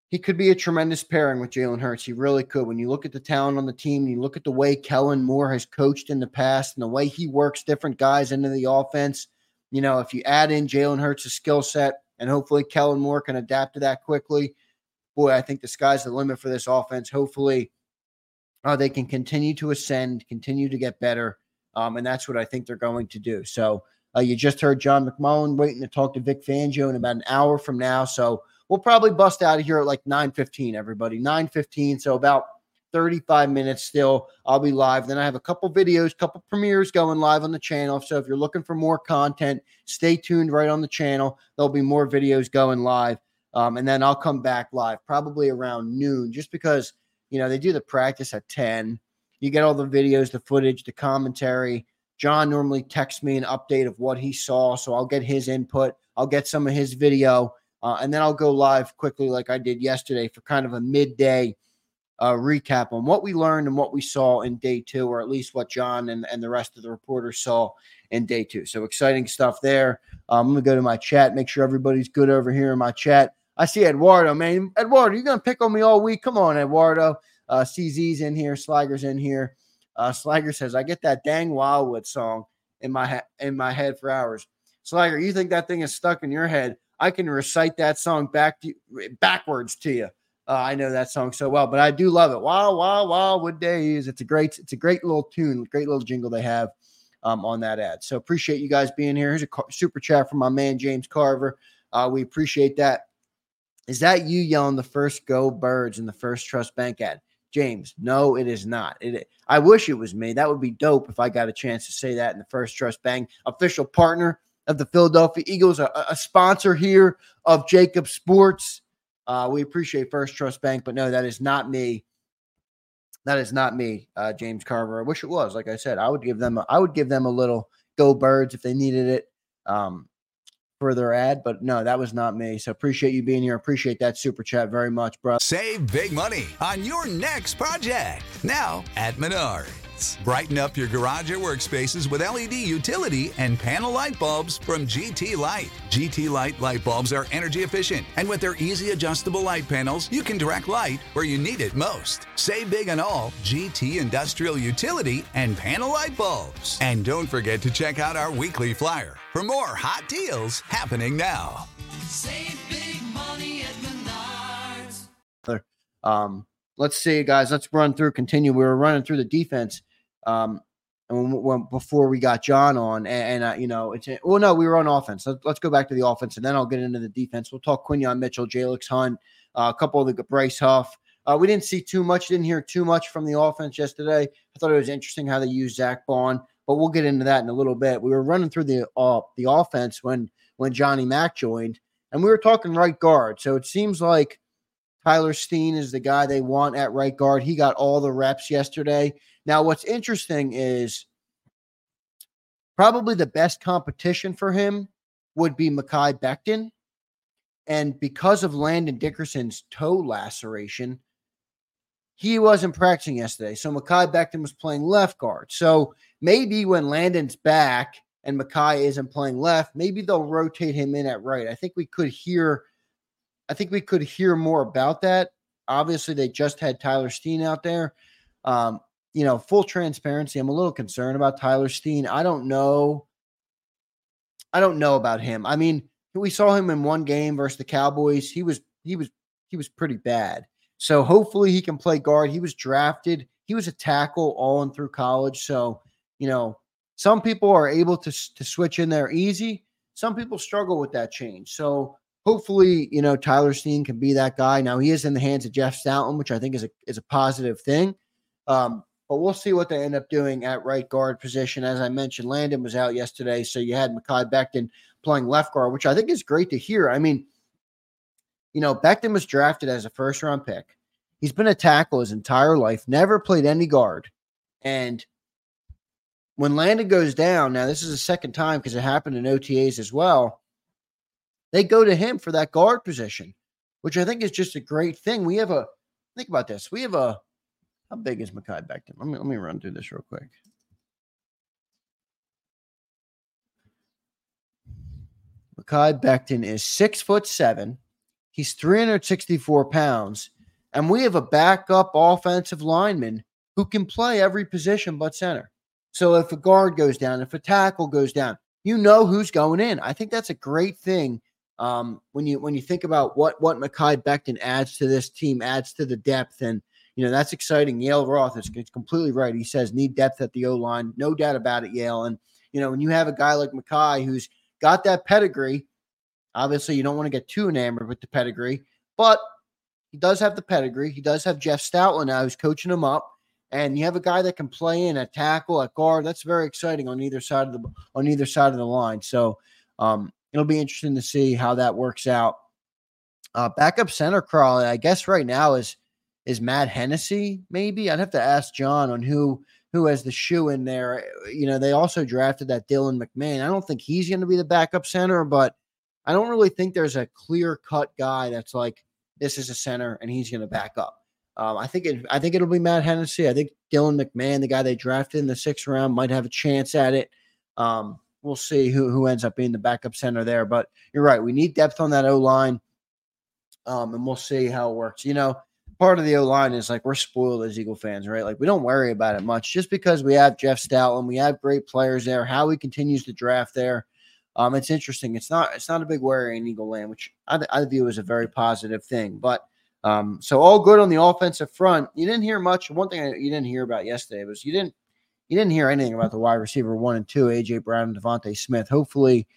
he could be a tremendous pairing with Jalen Hurts. He really could. When you look at the talent on the team, you look at the way Kellen Moore has coached in the past and the way he works different guys into the offense, if you add in Jalen Hurts' skill set and hopefully Kellen Moore can adapt to that quickly, boy, I think the sky's the limit for this offense. Hopefully they can continue to ascend, continue to get better, and that's what I think they're going to do. So you just heard John McMullen waiting to talk to Vic Fangio in about an hour from now, so we'll probably bust out of here at like 9:15, everybody. 9:15, so about 35 minutes still. I'll be live. Then I have a couple videos, couple premieres going live on the channel. So if you're looking for more content, stay tuned right on the channel. There'll be more videos going live. And then I'll come back live probably around noon just because, they do the practice at 10. You get all the videos, the footage, the commentary. John normally texts me an update of what he saw, so I'll get his input. I'll get some of his video. And then I'll go live quickly like I did yesterday for kind of a midday recap on what we learned and what we saw in day 2, or at least what John and the rest of the reporters saw in day 2. So exciting stuff there. I'm going to go to my chat, make sure everybody's good over here in my chat. I see Eduardo, man. Eduardo, you're going to pick on me all week. Come on, Eduardo. CZ's in here. Slager's in here. Slager says, I get that dang Wildwood song in my head for hours. Slager, you think that thing is stuck in your head? I can recite that song backwards to you. I know that song so well, but I do love it. Wow, wow, wow, what days. It's a great little tune, great little jingle they have on that ad. So appreciate you guys being here. Here's a super chat from my man, James Carver. We appreciate that. Is that you yelling the first Go Birds in the First Trust Bank ad? James, no, it is not. I wish it was me. That would be dope if I got a chance to say that in the First Trust Bank, official partner of the Philadelphia Eagles, a sponsor here of Jacob Sports. We appreciate First Trust Bank, but no, that is not me. That is not me, James Carver. I wish it was. Like I said, I would give them a little Go Birds if they needed it for their ad, but no, that was not me. So appreciate you being here. Appreciate that super chat very much, bro. Save big money on your next project now at Menards. Brighten up your garage or workspaces with LED utility and panel light bulbs from GT Light. GT Light light bulbs are energy efficient, and with their easy adjustable light panels, you can direct light where you need it most. Save big on all GT industrial utility and panel light bulbs. And don't forget to check out our weekly flyer for more hot deals happening now. Save big money at Menards. Let's see, guys. Let's continue. We were running through the defense before we got John on. We were on offense. Let's go back to the offense, and then I'll get into the defense. We'll talk Quinyon Mitchell, Jalix Hunt, a couple of the Bryce Huff. We didn't hear too much from the offense yesterday. I thought it was interesting how they used Zach Bond, but we'll get into that in a little bit. We were running through the offense when Johnny Mack joined, and we were talking right guard. So it seems like Tyler Steen is the guy they want at right guard. He got all the reps yesterday. Now, what's interesting is probably the best competition for him would be Mekhi Becton. And because of Landon Dickerson's toe laceration, he wasn't practicing yesterday. So Mekhi Becton was playing left guard. So maybe when Landon's back and Mekhi isn't playing left, maybe they'll rotate him in at right. I think we could hear more about that. Obviously, they just had Tyler Steen out there. Full transparency, I'm a little concerned about Tyler Steen. I don't know about him. I mean, we saw him in one game versus the Cowboys. He was pretty bad. So hopefully he can play guard. He was drafted. He was a tackle all in through college. So, some people are able to switch in there easy. Some people struggle with that change. So hopefully, Tyler Steen can be that guy. Now, he is in the hands of Jeff Stoutland, which I think is a positive thing. But we'll see what they end up doing at right guard position. As I mentioned, Landon was out yesterday, so you had Mekhi Becton playing left guard, which I think is great to hear. I mean, Becton was drafted as a first-round pick. He's been a tackle his entire life, never played any guard. And when Landon goes down, now this is the second time because it happened in OTAs as well, they go to him for that guard position, which I think is just a great thing. Think about this. How big is Mekhi Becton? Let me run through this real quick. Mekhi Becton is 6'7". He's 364 pounds, and we have a backup offensive lineman who can play every position but center. So if a guard goes down, if a tackle goes down, you know who's going in. I think that's a great thing when you think about what Mekhi Becton adds to this team, adds to the depth, and that's exciting. Yale Roth is completely right. He says need depth at the O-line, no doubt about it, Yale. And when you have a guy like Mekhi who's got that pedigree, obviously you don't want to get too enamored with the pedigree, but he does have the pedigree. He does have Jeff Stoutland now who's coaching him up. And you have a guy that can play in at tackle, at guard. That's very exciting on either side of the line. So it'll be interesting to see how that works out. Backup center, Crawley, I guess right now is Matt Hennessy. Maybe I'd have to ask John on who has the shoe in there. They also drafted that Dylan McMahon. I don't think he's going to be the backup center, but I don't really think there's a clear cut guy that's like this is a center and he's going to back up. I think it'll be Matt Hennessy. I think Dylan McMahon, the guy they drafted in the 6th round, might have a chance at it. We'll see who ends up being the backup center there. But you're right. We need depth on that O-line, and we'll see how it works. Part of the O-line is like we're spoiled as Eagle fans, right? Like we don't worry about it much just because we have Jeff Stoutland. We have great players there. How he continues to draft there. It's interesting. It's not a big worry in Eagle land, which I view as a very positive thing. But so all good on the offensive front. You didn't hear much. One thing you didn't hear about yesterday was you didn't hear anything about the wide receiver 1 and 2, AJ Brown and Devontae Smith. Hopefully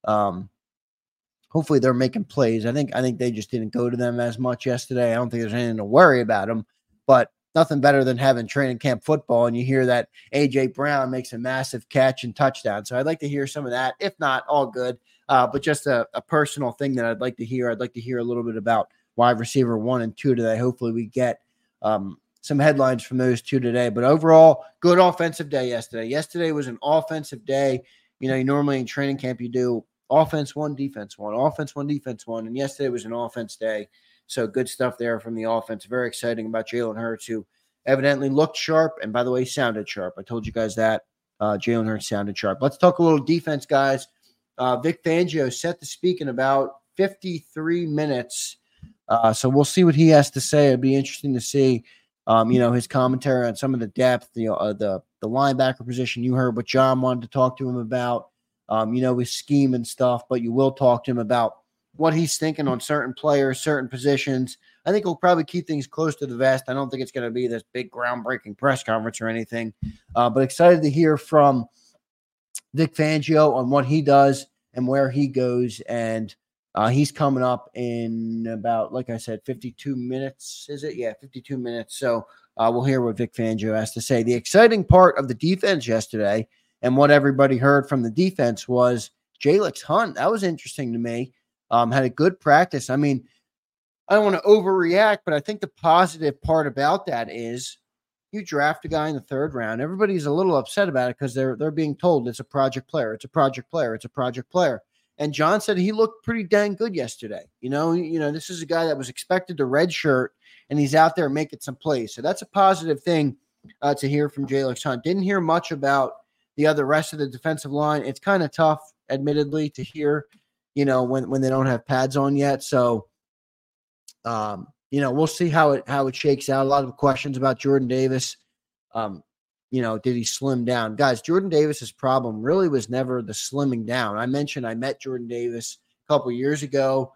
they're making plays. I think they just didn't go to them as much yesterday. I don't think there's anything to worry about them, but nothing better than having training camp football and you hear that AJ Brown makes a massive catch and touchdown. So I'd like to hear some of that. If not, all good. But just a personal thing that I'd like to hear. I'd like to hear a little bit about wide receiver 1 and 2 today. Hopefully we get some headlines from those two today. But overall, good offensive day yesterday. Yesterday was an offensive day. You normally in training camp you do offense 1, defense 1, offense 1, defense 1. And yesterday was an offense day. So good stuff there from the offense. Very exciting about Jalen Hurts, who evidently looked sharp and, by the way, sounded sharp. I told you guys that. Jalen Hurts sounded sharp. Let's talk a little defense, guys. Vic Fangio set to speak in about 53 minutes. So we'll see what he has to say. It'd be interesting to see, his commentary on some of the depth, the linebacker position. You heard what John wanted to talk to him about, his scheme and stuff, but you will talk to him about what he's thinking on certain players, certain positions. I think he'll probably keep things close to the vest. I don't think it's going to be this big groundbreaking press conference or anything, but excited to hear from Vic Fangio on what he does and where he goes. And he's coming up in about, like I said, 52 minutes. Is it? Yeah, 52 minutes. So we'll hear what Vic Fangio has to say. The exciting part of the defense yesterday and what everybody heard from the defense was Jalix Hunt. That was interesting to me. Had a good practice. I mean, I don't want to overreact, but I think the positive part about that is you draft a guy in the 3rd round. Everybody's a little upset about it because they're being told it's a project player. It's a project player. It's a project player. And John said he looked pretty dang good yesterday. This is a guy that was expected to redshirt, and he's out there making some plays. So that's a positive thing to hear from Jalix Hunt. Didn't hear much about the rest of the defensive line. It's kind of tough, admittedly, to hear, when they don't have pads on yet. So, we'll see how it shakes out. A lot of questions about Jordan Davis. Did he slim down? Guys, Jordan Davis's problem really was never the slimming down. I mentioned I met Jordan Davis a couple years ago.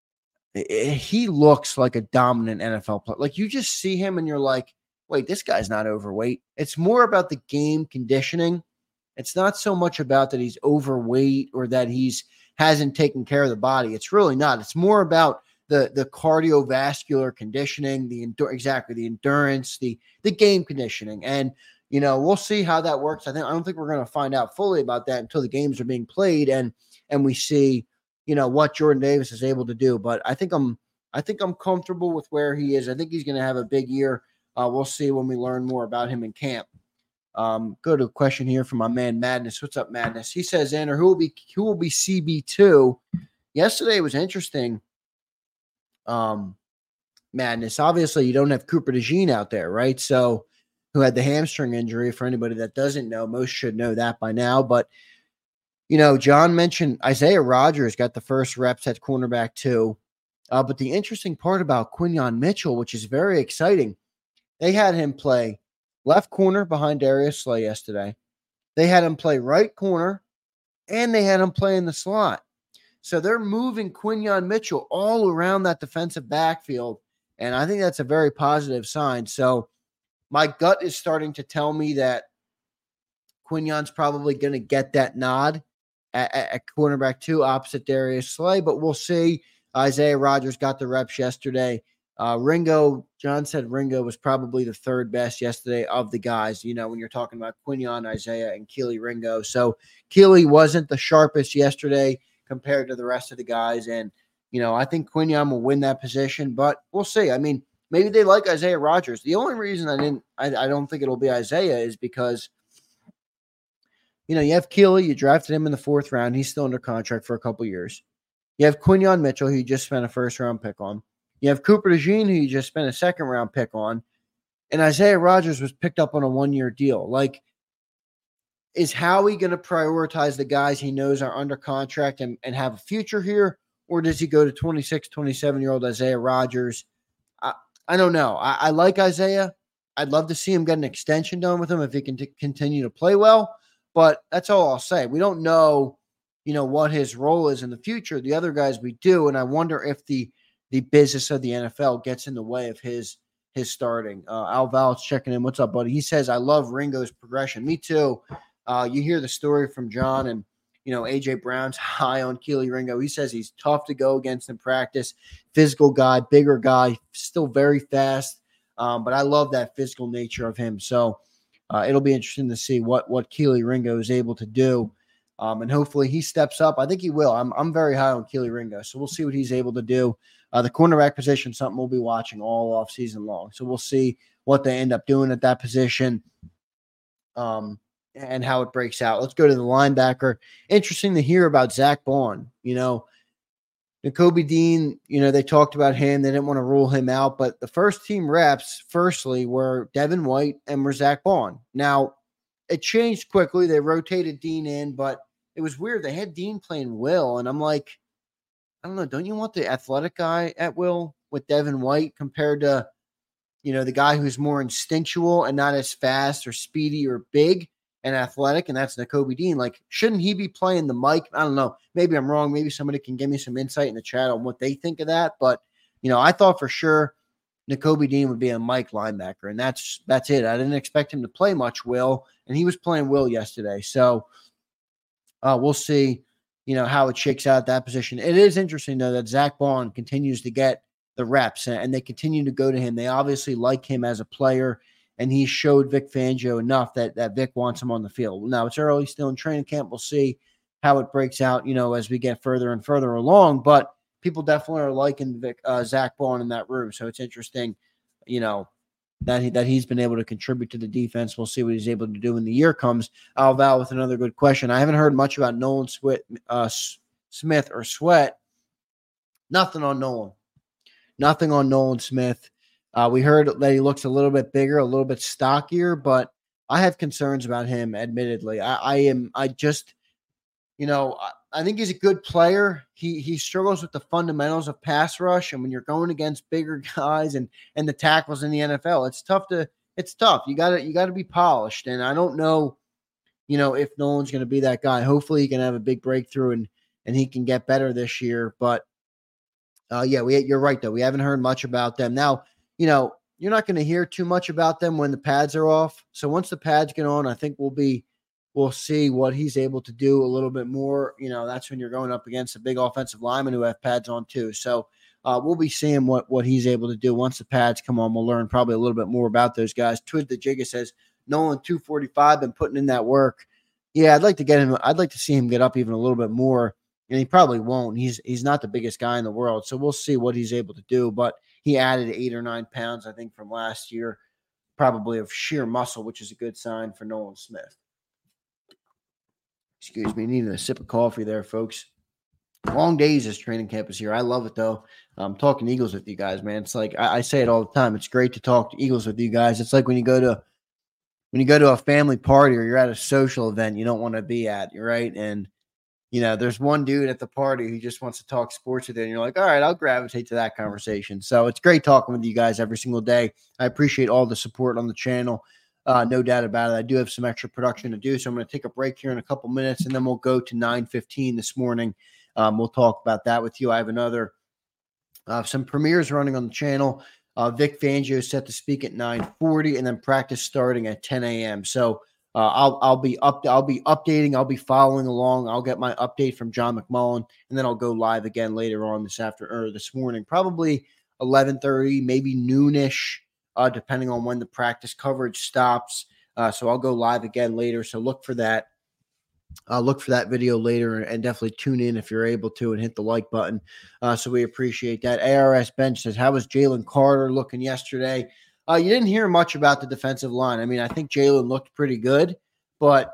He looks like a dominant NFL player. Like you just see him and you're like, wait, this guy's not overweight. It's more about the game conditioning. It's not so much about that he's overweight or that hasn't taken care of the body. It's really not. It's more about the cardiovascular conditioning, the endurance, the game conditioning. And, we'll see how that works. I don't think we're going to find out fully about that until the games are being played and we see, what Jordan Davis is able to do. But I think I'm comfortable with where he is. I think he's going to have a big year. We'll see when we learn more about him in camp. Go to a question here from my man Madness. What's up, Madness? He says, Andrew, who will be CB2? Yesterday was interesting. Madness. Obviously, you don't have Cooper DeJean out there, right? So, who had the hamstring injury? For anybody that doesn't know, most should know that by now. But John mentioned Isaiah Rodgers got the first reps at cornerback 2. But the interesting part about Quinyon Mitchell, which is very exciting, they had him play left corner behind Darius Slay yesterday. They had him play right corner, and they had him play in the slot. So they're moving Quinyon Mitchell all around that defensive backfield, and I think that's a very positive sign. So my gut is starting to tell me that Quinyon's probably going to get that nod at cornerback 2 opposite Darius Slay, but we'll see. Isaiah Rodgers got the reps yesterday. Ringo, John said Ringo was probably the third best yesterday of the guys, when you're talking about Quinyon, Isaiah, and Keely Ringo. So Keely wasn't the sharpest yesterday compared to the rest of the guys. And, I think Quinyon will win that position, but we'll see. I mean, maybe they like Isaiah Rodgers. The only reason I don't think it'll be Isaiah is because, you have Keely, you drafted him in the 4th round. He's still under contract for a couple years. You have Quinyon Mitchell, who you just spent a 1st-round pick on. You have Cooper DeJean, who you just spent a 2nd-round pick on. And Isaiah Rodgers was picked up on a 1-year deal. Like, is Howie going to prioritize the guys he knows are under contract and have a future here? Or does he go to 26, 27-year-old Isaiah Rodgers? I don't know. I like Isaiah. I'd love to see him get an extension done with him if he can continue to play well. But that's all I'll say. We don't know, what his role is in the future. The other guys we do, and I wonder if the business of the NFL gets in the way of his starting. Al Val's checking in. What's up, buddy? He says, I love Ringo's progression. Me too. You hear the story from John, and, A.J. Brown's high on Keely Ringo. He says he's tough to go against in practice. Physical guy, bigger guy, still very fast. But I love that physical nature of him. So, it'll be interesting to see what Keely Ringo is able to do, and hopefully he steps up. I think he will. I'm very high on Keely Ringo, so we'll see what he's able to do. The cornerback position, something we'll be watching all off season long. So we'll see what they end up doing at that position, and how it breaks out. Let's go to the linebacker. Interesting to hear about Zach Baun. Nakobe Dean, they talked about him. They didn't want to rule him out, but the first team reps, firstly, were Devin White and were Zach Baun. Now, it changed quickly. They rotated Dean in, but it was weird. They had Dean playing Will, and I'm like, I don't know. Don't you want the athletic guy at Will with Devin White compared to, the guy who's more instinctual and not as fast or speedy or big and athletic, and that's Nakobe Dean. Like, shouldn't he be playing the Mike? I don't know. Maybe I'm wrong. Maybe somebody can give me some insight in the chat on what they think of that. But, I thought for sure Nakobe Dean would be a Mike linebacker, and that's it. I didn't expect him to play much Will, and he was playing Will yesterday. So we'll see, how it shakes out at that position. It is interesting, though, that Zach Baun continues to get the reps, and they continue to go to him. They obviously like him as a player, and he showed Vic Fangio enough that Vic wants him on the field. Now, it's early, still in training camp. We'll see how it breaks out, as we get further and further along. But people definitely are liking Zach Baun in that room. So it's interesting, that he's been able to contribute to the defense. We'll see what he's able to do when the year comes. Al Val with another good question. I haven't heard much about Nolan Smith or Sweat. Nothing on Nolan. Nothing on Nolan Smith. We heard that he looks a little bit bigger, a little bit stockier, but I have concerns about him, admittedly. I think he's a good player. He struggles with the fundamentals of pass rush, and when you're going against bigger guys and the tackles in the NFL, it's tough. You got to be polished, and I don't know, if Nolan's going to be that guy. Hopefully he can have a big breakthrough and he can get better this year. But you're right though. We haven't heard much about them. Now, you're not going to hear too much about them when the pads are off. So once the pads get on, I think we'll see what he's able to do a little bit more. That's when you're going up against a big offensive lineman who have pads on too. So we'll be seeing what he's able to do. Once the pads come on, we'll learn probably a little bit more about those guys. Twid the Jigga says, Nolan 245 been putting in that work. Yeah, I'd like to see him get up even a little bit more. And he probably won't. He's not the biggest guy in the world. So we'll see what he's able to do. But he added 8 or 9 pounds, I think, from last year, probably of sheer muscle, which is a good sign for Nolan Smith. Excuse me, needing a sip of coffee there, folks. Long days as training camp is here. I love it, though. I'm talking Eagles with you guys, man. It's like I say it all the time. It's great to talk to Eagles with you guys. It's like when you go to a family party or you're at a social event you don't want to be at, right? And there's one dude at the party who just wants to talk sports with you, and you're like, all right, I'll gravitate to that conversation. So it's great talking with you guys every single day. I appreciate all the support on the channel. No doubt about it. I do have some extra production to do, so I'm going to take a break here in a couple minutes, and then we'll go to 9:15 this morning. We'll talk about that with you. I have some premieres running on the channel. Vic Fangio is set to speak at 9:40, and then practice starting at 10 a.m. So I'll be updating. I'll be following along. I'll get my update from John McMullen, and then I'll go live again later on this morning, probably 11:30, maybe noonish, depending on when the practice coverage stops. So I'll go live again later. So look for that. Look for that video later, and definitely tune in if you're able to, and hit the like button. So we appreciate that. ARS Bench says, how was Jalen Carter looking yesterday? You didn't hear much about the defensive line. I mean, I think Jalen looked pretty good, but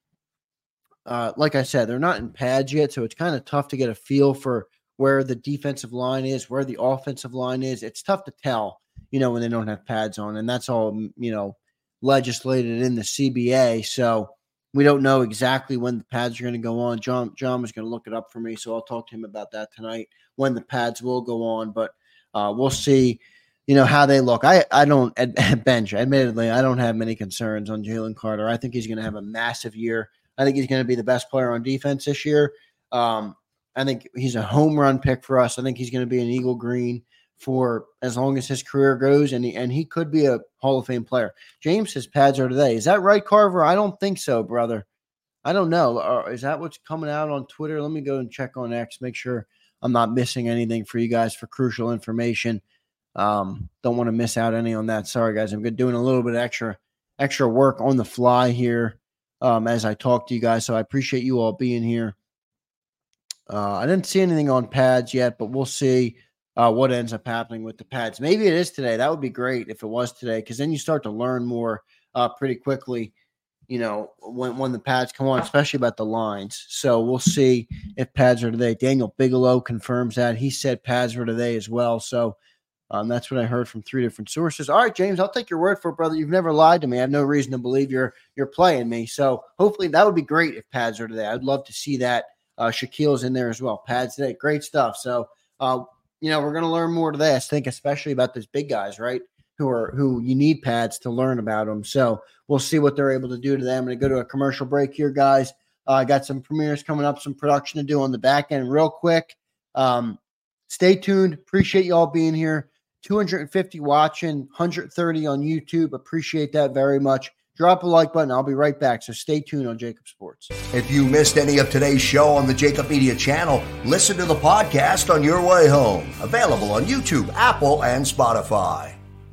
like I said, they're not in pads yet, so it's kind of tough to get a feel for where the defensive line is, where the offensive line is. It's tough to tell, when they don't have pads on, and that's all, legislated in the CBA. So we don't know exactly when the pads are going to go on. John was going to look it up for me, so I'll talk to him about that tonight, when the pads will go on, but we'll see. How they look. I don't, at bench, admittedly, I don't have many concerns on Jalen Carter. I think he's going to have a massive year. I think he's going to be the best player on defense this year. I think he's a home run pick for us. I think he's going to be an Eagle Green for as long as his career goes, and he could be a Hall of Fame player. James says pads are today. Is that right, Carver? I don't think so, brother. I don't know. Is that what's coming out on Twitter? Let me go and check on X, make sure I'm not missing anything for you guys for crucial information. Don't want to miss out any on that. Sorry, guys. I'm doing a little bit of extra work on the fly here as I talk to you guys. So I appreciate you all being here. I didn't see anything on pads yet, but we'll see what ends up happening with the pads. Maybe it is today. That would be great if it was today, because then you start to learn more pretty quickly, when the pads come on, especially about the lines. So we'll see if pads are today. Daniel Bigelow confirms that. He said pads were today as well. So that's what I heard from 3 different sources. All right, James, I'll take your word for it, brother. You've never lied to me. I have no reason to believe you're playing me. So hopefully that would be great if pads are today. I'd love to see that. Shaquille's in there as well. Pads today. Great stuff. So, we're going to learn more today, I think, especially about those big guys, right, who you need pads to learn about them. So we'll see what they're able to do to them. I'm going to go to a commercial break here, guys. I got some premieres coming up, some production to do on the back end real quick. Stay tuned. Appreciate you all being here. 250 watching, 130 on YouTube. Appreciate that very much. Drop a like button. I'll be right back. So stay tuned on Jacob Sports. If you missed any of today's show on the Jacob Media channel, listen to the podcast on your way home. Available on YouTube, Apple, and Spotify.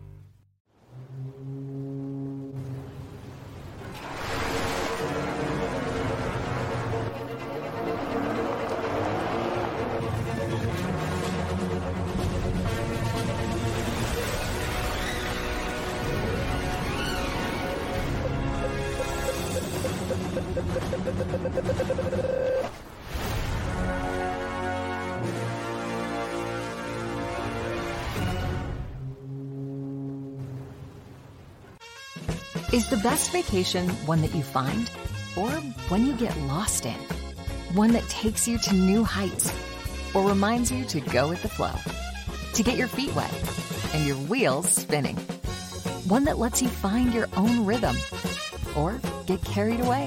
Is the best vacation one that you find, or one you get lost in? One that takes you to new heights, or reminds you to go with the flow? To get your feet wet and your wheels spinning? One that lets you find your own rhythm, or get carried away?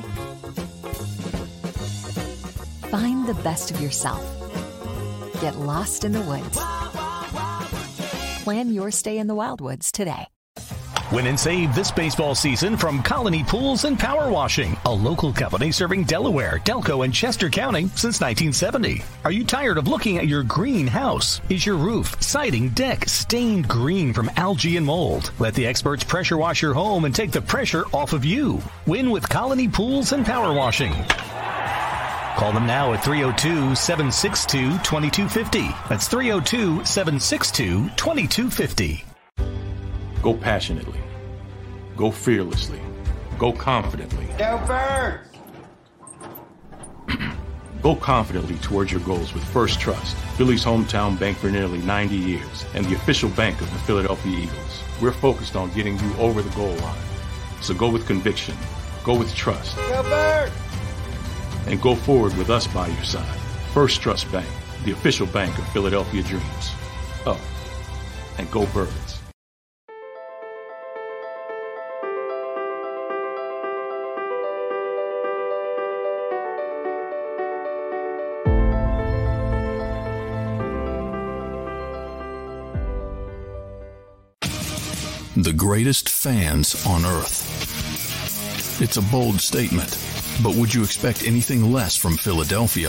Find the best of yourself. Get lost in the woods. Plan your stay in the Wildwoods today. Win and save this baseball season from Colony Pools and Power Washing, a local company serving Delaware, Delco, and Chester County since 1970. Are you tired of looking at your green house? Is your roof, siding, deck stained green from algae and mold? Let the experts pressure wash your home and take the pressure off of you. Win with Colony Pools and Power Washing. Call them now at 302-762-2250. That's 302-762-2250. Go passionately. Go fearlessly. Go confidently. Go Birds! Go confidently towards your goals with First Trust, Philly's hometown bank for nearly 90 years, and the official bank of the Philadelphia Eagles. We're focused on getting you over the goal line. So go with conviction. Go with trust. Go Birds! and go forward with us by your side. First Trust Bank, the official bank of Philadelphia Dreams. Up and go Birds. The greatest fans on earth. It's a bold statement, but would you expect anything less from Philadelphia?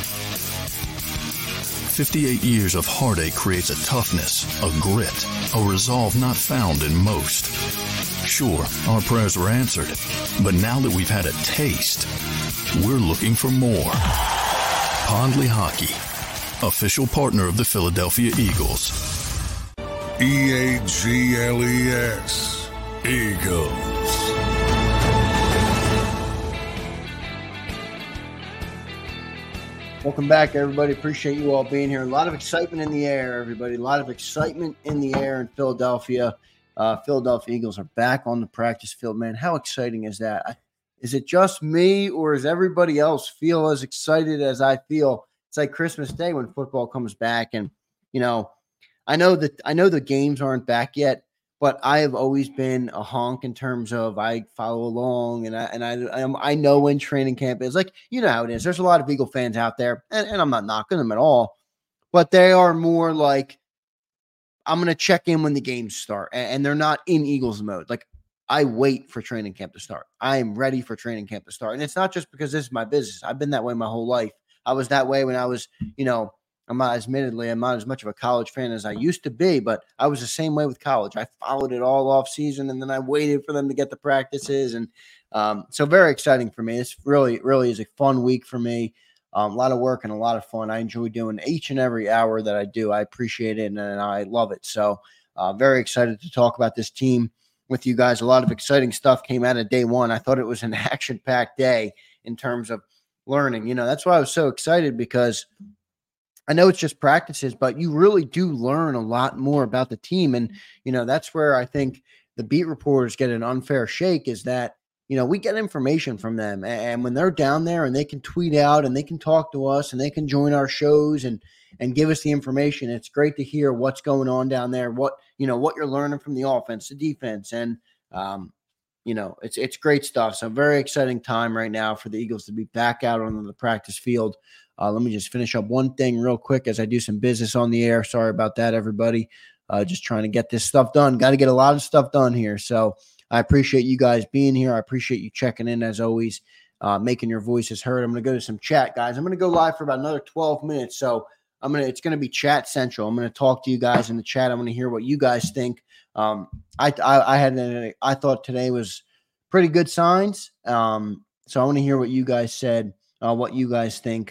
58 years of heartache creates a toughness, a grit, a resolve not found in most. Sure, our prayers were answered, but now that we've had a taste, we're looking for more. Pondley Hockey, official partner of the Philadelphia Eagles. EAGLES, Eagles. Welcome back, everybody. Appreciate you all being here. A lot of excitement in the air, everybody. A lot of excitement in the air in Philadelphia. Philadelphia Eagles are back on the practice field, man. How exciting is that? Is it just me, or does everybody else feel as excited as I feel? It's like Christmas Day when football comes back, and I know the games aren't back yet, but I have always been a honk in terms of I follow along and I know when training camp is. Like, you know how it is. There's a lot of Eagle fans out there, and I'm not knocking them at all, but they are more like, I'm going to check in when the games start, and they're not in Eagles mode. Like, I wait for training camp to start. I am ready for training camp to start. And it's not just because this is my business. I've been that way my whole life. I was that way when I was, I'm not as much of a college fan as I used to be, but I was the same way with college. I followed it all off season, and then I waited for them to get the practices. And so very exciting for me. This really, really is a fun week for me. A lot of work and a lot of fun. I enjoy doing each and every hour that I do. I appreciate it, and I love it. So very excited to talk about this team with you guys. A lot of exciting stuff came out of day one. I thought it was an action-packed day in terms of learning. That's why I was so excited, because I know it's just practices, but you really do learn a lot more about the team. And, that's where I think the beat reporters get an unfair shake, is that, we get information from them. And when they're down there and they can tweet out and they can talk to us and they can join our shows and give us the information, it's great to hear what's going on down there, what you're learning from the offense, the defense. And, it's great stuff. So very exciting time right now for the Eagles to be back out on the practice field. Let me just finish up one thing real quick as I do some business on the air. Sorry about that, everybody. Just trying to get this stuff done. Got to get a lot of stuff done here. So I appreciate you guys being here. I appreciate you checking in as always, making your voices heard. I'm going to go to some chat, guys. I'm going to go live for about another 12 minutes. So it's going to be chat central. I'm going to talk to you guys in the chat. I'm going to hear what you guys think. I thought today was pretty good signs. So I want to hear what you guys said, what you guys think.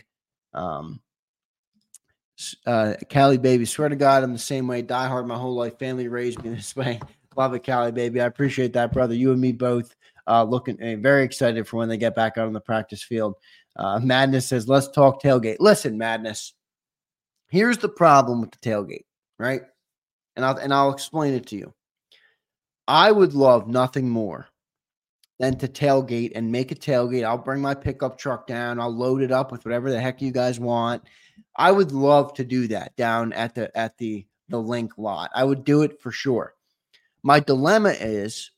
Cali baby, swear to God, I'm the same way. Die hard my whole life. Family raised me this way. Love it, Cali baby. I appreciate that, brother. You and me both. Looking very excited for when they get back out on the practice field. Madness says, let's talk tailgate. Listen, Madness, here's the problem with the tailgate, right? And I'll explain it to you. I would love nothing more than to tailgate and make a tailgate. I'll bring my pickup truck down. I'll load it up with whatever the heck you guys want. I would love to do that down at the Link lot. I would do it for sure. My dilemma is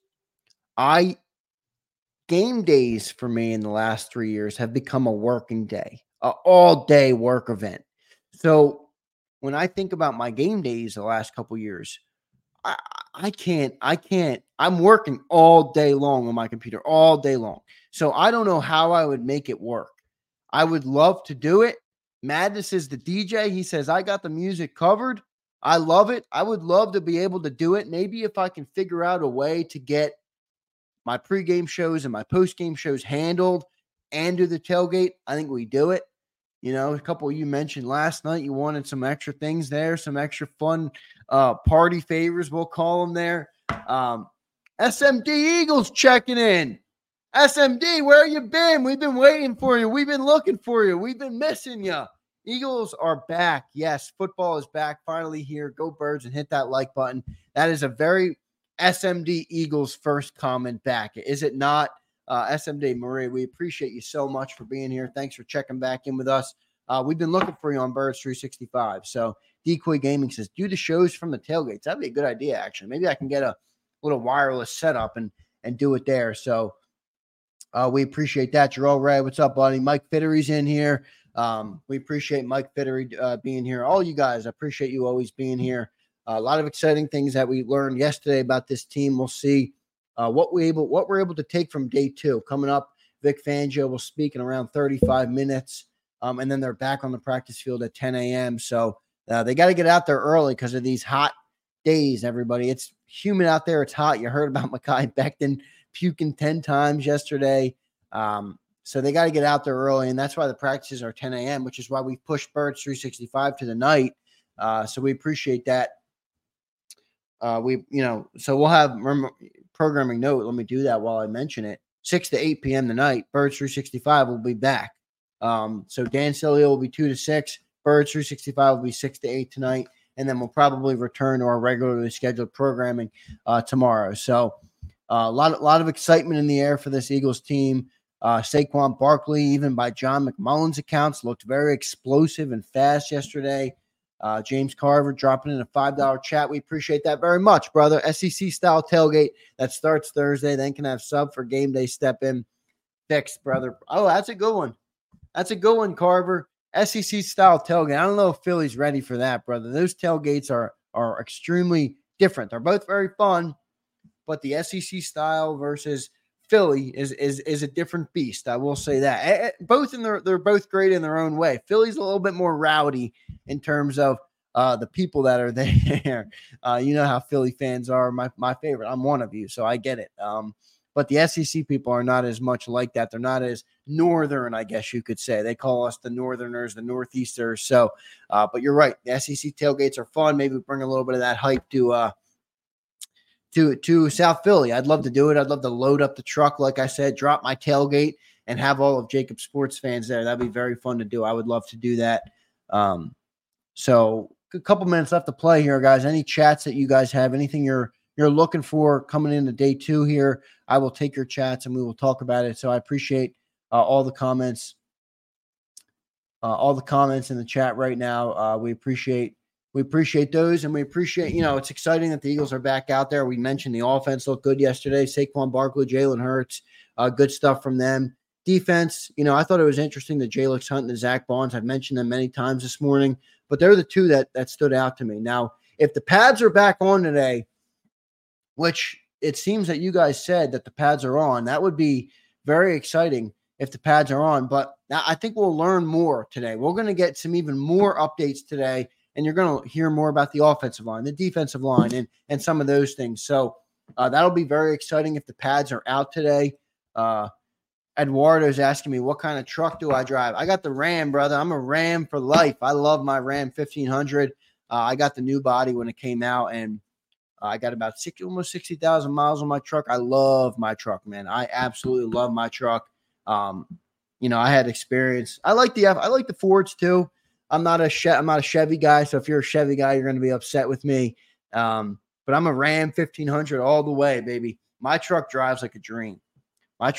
game days for me in the last 3 years have become a working day, an all-day work event. So when I think about my game days the last couple years, I can't. I'm working all day long on my computer, all day long. So I don't know how I would make it work. I would love to do it. Madness is the DJ. He says, I got the music covered. I love it. I would love to be able to do it. Maybe if I can figure out a way to get my pregame shows and my postgame shows handled and do the tailgate, I think we do it. A couple of you mentioned last night you wanted some extra things there, some extra fun party favors, we'll call them there. SMD Eagles checking in. SMD, where you been? We've been waiting for you. We've been looking for you. We've been missing you. Eagles are back. Yes, football is back finally here. Go Birds and hit that like button. That is a very SMD Eagles first comment back. Is it not? SMD Marie, we appreciate you so much for being here. Thanks for checking back in with us. We've been looking for you on Birds 365. So Decoy Gaming says, do the shows from the tailgates. That'd be a good idea, actually. Maybe I can get a little wireless setup and do it there. So we appreciate that. You're all right. What's up, buddy? Mike Fittery's in here. We appreciate Mike Fittery being here. All you guys, I appreciate you always being here. A lot of exciting things that we learned yesterday about this team. We'll see what we're able to take from day 2. Coming up, Vic Fangio will speak in around 35 minutes, and then they're back on the practice field at 10 a.m. So they got to get out there early because of these hot days, everybody. It's humid out there. It's hot. You heard about Mekhi Becton puking 10 times yesterday. So they got to get out there early, and that's why the practices are 10 a.m., which is why we pushed Birds 365 to the night. So we appreciate that. So we'll have programming note. Let me do that while I mention it. 6 to 8 p.m. tonight, Birds 365 will be back. So Dan Cilio will be 2 to 6. Birds 365 will be 6 to 8 tonight. And then we'll probably return to our regularly scheduled programming tomorrow. So a lot of excitement in the air for this Eagles team. Saquon Barkley, even by John McMullen's accounts, looked very explosive and fast yesterday. James Carver dropping in a $5 chat. We appreciate that very much, brother. SEC style tailgate that starts Thursday. Then can have sub for game day step in. Fixed, brother. Oh, that's a good one. That's a good one, Carver. SEC style tailgate. I don't know if Philly's ready for that, brother. Those tailgates are extremely different. They're both very fun, but the SEC style versus Philly is a different beast. I will say that. They're both great in their own way. Philly's a little bit more rowdy in terms of the people that are there. You know how Philly fans are. My favorite. I'm one of you, so I get it. But the SEC people are not as much like that. They're not as northern, I guess you could say. They call us the Northerners, the Northeasters. So, but you're right. The SEC tailgates are fun. Maybe bring a little bit of that hype to South Philly. I'd love to do it. I'd love to load up the truck, like I said, drop my tailgate, and have all of Jacob Sports fans there. That'd be very fun to do. I would love to do that. So a couple minutes left to play here, guys. Any chats that you guys have, anything you're looking for coming into day 2 here, I will take your chats and we will talk about it. So I appreciate all the comments in the chat right now. We appreciate those, and we appreciate, it's exciting that the Eagles are back out there. We mentioned the offense looked good yesterday. Saquon Barkley, Jalen Hurts, good stuff from them. Defense, I thought it was interesting that Jalix Hunt and Zach Bonds, I've mentioned them many times this morning, but they're the two that stood out to me. Now, if the pads are back on today, which it seems that you guys said that the pads are on, that would be very exciting if the pads are on. But now I think we'll learn more today. We're going to get some even more updates today, and you're going to hear more about the offensive line, the defensive line, and some of those things. So that'll be very exciting if the pads are out today. Eduardo's asking me, what kind of truck do I drive? I got the Ram, brother. I'm a Ram for life. I love my Ram 1500. I got the new body when it came out, and I got about almost 60,000 miles on my truck. I love my truck, man. I absolutely love my truck. I had experience. I like the Fords too. I'm not a Chevy guy, so if you're a Chevy guy, you're going to be upset with me. But I'm a Ram 1500 all the way, baby. My truck drives like a dream. My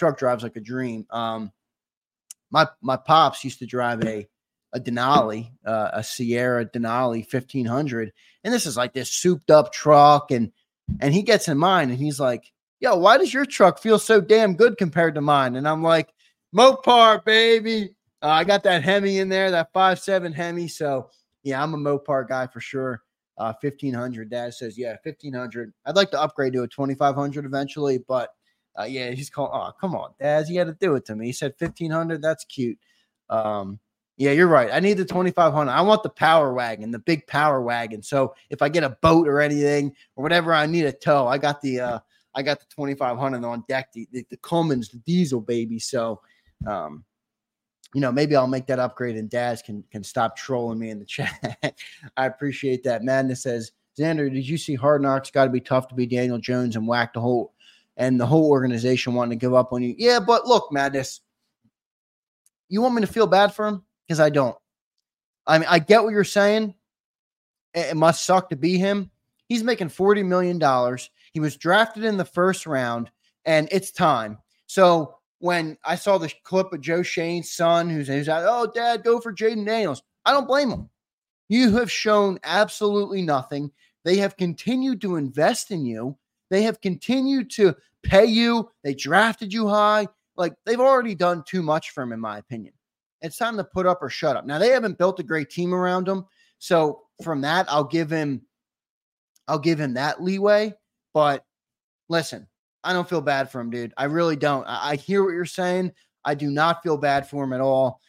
pops used to drive a Denali, a Sierra Denali 1500, and this is like this souped up truck, and he gets in mine, and he's like, "Yo, why does your truck feel so damn good compared to mine?" And I'm like, "Mopar, baby." I got that Hemi in there, that 5.7 Hemi. So yeah, I'm a Mopar guy for sure. 1500. Dad says, yeah, 1500. I'd like to upgrade to a 2500 eventually, but yeah, he's calling. Oh, come on, Dad, you had to do it to me. He said 1500. That's cute. Yeah, you're right. I need the 2500. I want the power wagon, the big power wagon. So if I get a boat or anything or whatever, I need a tow. I got the 2500 on deck, the Cummins, the diesel, baby. So, maybe I'll make that upgrade, and Daz can stop trolling me in the chat. I appreciate that. Madness says, Xander, did you see Hard Knocks? Got to be tough to be Daniel Jones and whack the whole organization wanting to give up on you. Yeah, but look, Madness, you want me to feel bad for him? Because I don't. I mean, I get what you're saying. It must suck to be him. He's making $40 million. He was drafted in the first round, and it's time. So when I saw the clip of Joe Shane's son who's out, oh, Dad, go for Jaden Daniels. I don't blame him. You have shown absolutely nothing. They have continued to invest in you. They have continued to pay you. They drafted you high. Like, they've already done too much for him, in my opinion. It's time to put up or shut up. Now, they haven't built a great team around him. So from that, I'll give him that leeway. But listen, I don't feel bad for him, dude. I really don't. I hear what you're saying. I do not feel bad for him at all.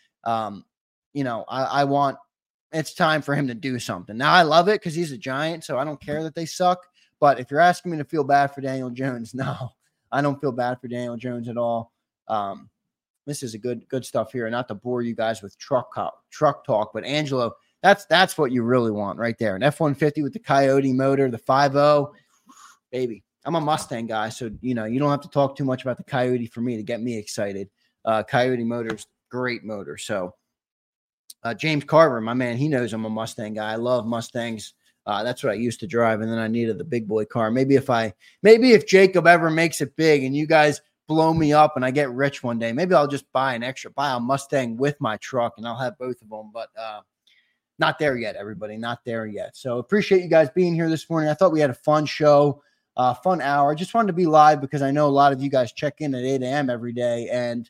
It's time for him to do something. Now, I love it because he's a Giant, so I don't care that they suck. But if you're asking me to feel bad for Daniel Jones, no, I don't feel bad for Daniel Jones at all. This is a good stuff here. Not to bore you guys with truck talk, but Angelo, that's what you really want right there. An F-150 with the Coyote motor, the 5.0, baby. I'm a Mustang guy, so you don't have to talk too much about the Coyote for me to get me excited. Coyote motor's great motor. So James Carver, my man, he knows I'm a Mustang guy. I love Mustangs. That's what I used to drive, and then I needed the big boy car. Maybe if Jacob ever makes it big and you guys blow me up and I get rich one day, maybe I'll just buy a Mustang with my truck and I'll have both of them. But not there yet, everybody. Not there yet. So appreciate you guys being here this morning. I thought we had a fun show, fun hour. I just wanted to be live because I know a lot of you guys check in at 8 a.m. every day, and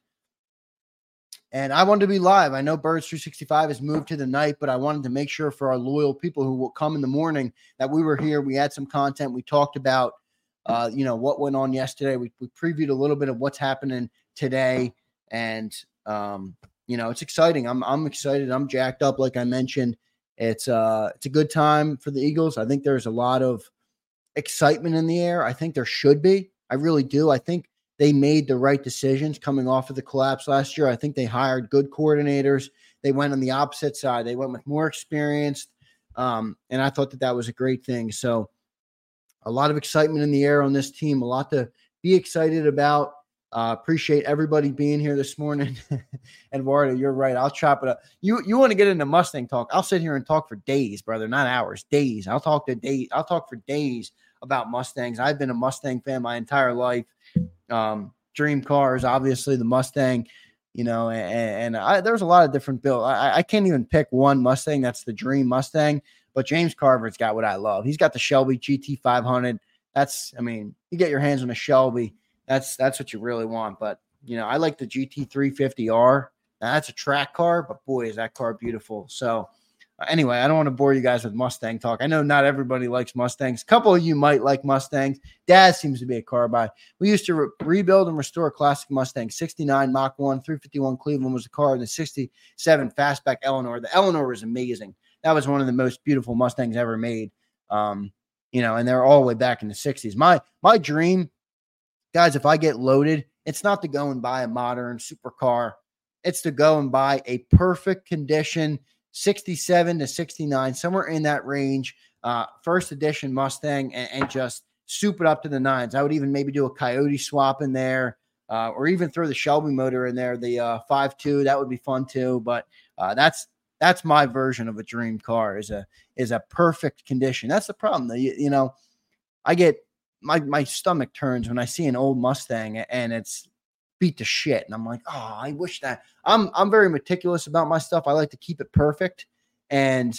I wanted to be live. I know Birds 365 has moved to the night, but I wanted to make sure for our loyal people who will come in the morning that we were here. We had some content. We talked about, what went on yesterday. We previewed a little bit of what's happening today, and it's exciting. I'm excited. I'm jacked up. Like I mentioned, it's a good time for the Eagles. I think there's a lot of excitement in the air. I think there should be. I really do. I think they made the right decisions coming off of the collapse last year. I think they hired good coordinators. They went on the opposite side. They went with more experienced, and I thought that was a great thing. So a lot of excitement in the air on this team, a lot to be excited about. Appreciate everybody being here this morning. Eduardo, you're right. I'll chop it up. You want to get into Mustang talk? I'll sit here and talk for days, brother, not hours, days. I'll talk for days about Mustangs. I've been a Mustang fan my entire life. Dream cars, obviously the Mustang, and there's a lot of different builds. I can't even pick one Mustang that's the dream Mustang, but James Carver's got what I love. He's got the Shelby GT500. You get your hands on a Shelby. That's what you really want. But, I like the GT350R. Now, that's a track car, but boy, is that car beautiful. So anyway, I don't want to bore you guys with Mustang talk. I know not everybody likes Mustangs. A couple of you might like Mustangs. Dad seems to be a car buy. We used to rebuild and restore a classic Mustang. 69 Mach 1, 351 Cleveland was the car, and the 67 Fastback Eleanor. The Eleanor was amazing. That was one of the most beautiful Mustangs ever made. And they're all the way back in the 60s. My dream, guys, if I get loaded, it's not to go and buy a modern supercar. It's to go and buy a perfect condition 67 to 69, somewhere in that range, first edition Mustang, and just soup it up to the nines. I would even maybe do a Coyote swap in there, or even throw the Shelby motor in there, the 5.2. That would be fun too. But that's my version of a dream car, is a perfect condition. That's the problem. I get my stomach turns when I see an old Mustang and it's beat to shit, and I'm like, oh, I wish that. I'm very meticulous about my stuff. I like to keep it perfect, and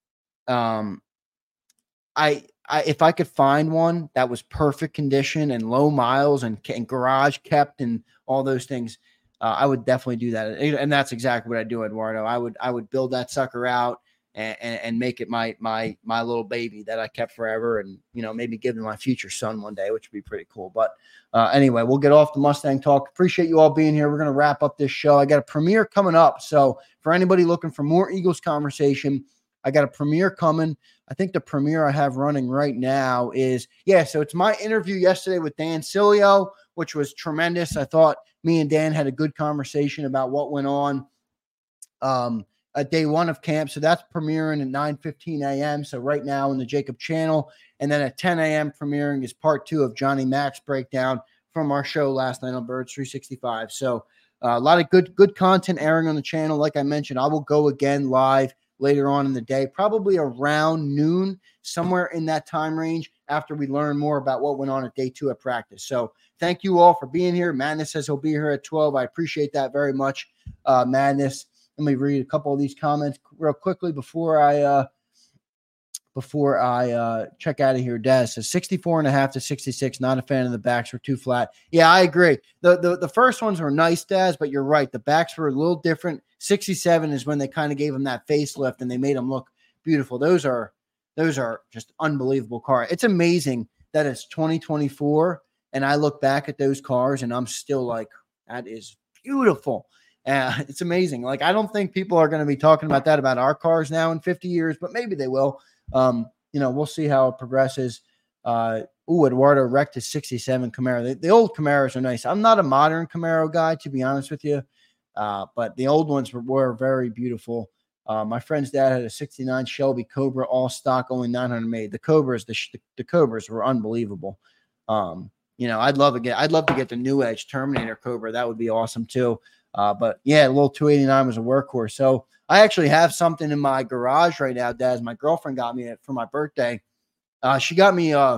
if I could find one that was perfect condition and low miles and garage kept and all those things, I would definitely do that. And that's exactly what I do, Eduardo. I would build that sucker out and make it my little baby that I kept forever, and maybe give to my future son one day, which would be pretty cool. But anyway, we'll get off the Mustang talk. Appreciate you all being here. We're going to wrap up this show. I got a premiere coming up, so for anybody looking for more Eagles conversation, I got a premiere coming. I think the premiere I have running right now is, so it's my interview yesterday with Dan Sileo, which was tremendous. I thought me and Dan had a good conversation about what went on at day one of camp. So that's premiering at 9:15 a.m. So right now in the Jacob channel. And then at 10 a.m. premiering is part 2 of Johnny Mac's breakdown from our show last night on Birds 365. So a lot of good content airing on the channel. Like I mentioned, I will go again live later on in the day, probably around noon, somewhere in that time range. after we learn more about what went on at day 2 of practice. So thank you all for being here. Madness says he'll be here at 12. I appreciate that very much, Madness. Let me read a couple of these comments real quickly before I check out of here. Daz says 64.5 to 66. Not a fan of the backs, were too flat. Yeah, I agree. The first ones were nice, Daz, but you're right. The backs were a little different. 67 is when they kind of gave them that facelift and they made them look beautiful. Those are just unbelievable cars. It's amazing that it's 2024 and I look back at those cars and I'm still like, that is beautiful. It's amazing. Like, I don't think people are going to be talking about that about our cars now in 50 years, but maybe they will. We'll see how it progresses. Eduardo wrecked his 67 Camaro. The old Camaros are nice. I'm not a modern Camaro guy, to be honest with you. But the old ones were very beautiful. My friend's dad had a 69 Shelby Cobra, all stock, only 900 made. The Cobras, the Cobras were unbelievable. I'd love to get the New Edge Terminator Cobra. That would be awesome too. But yeah, a little 289 was a workhorse. So I actually have something in my garage right now, Daz. My girlfriend got me it for my birthday. She got me the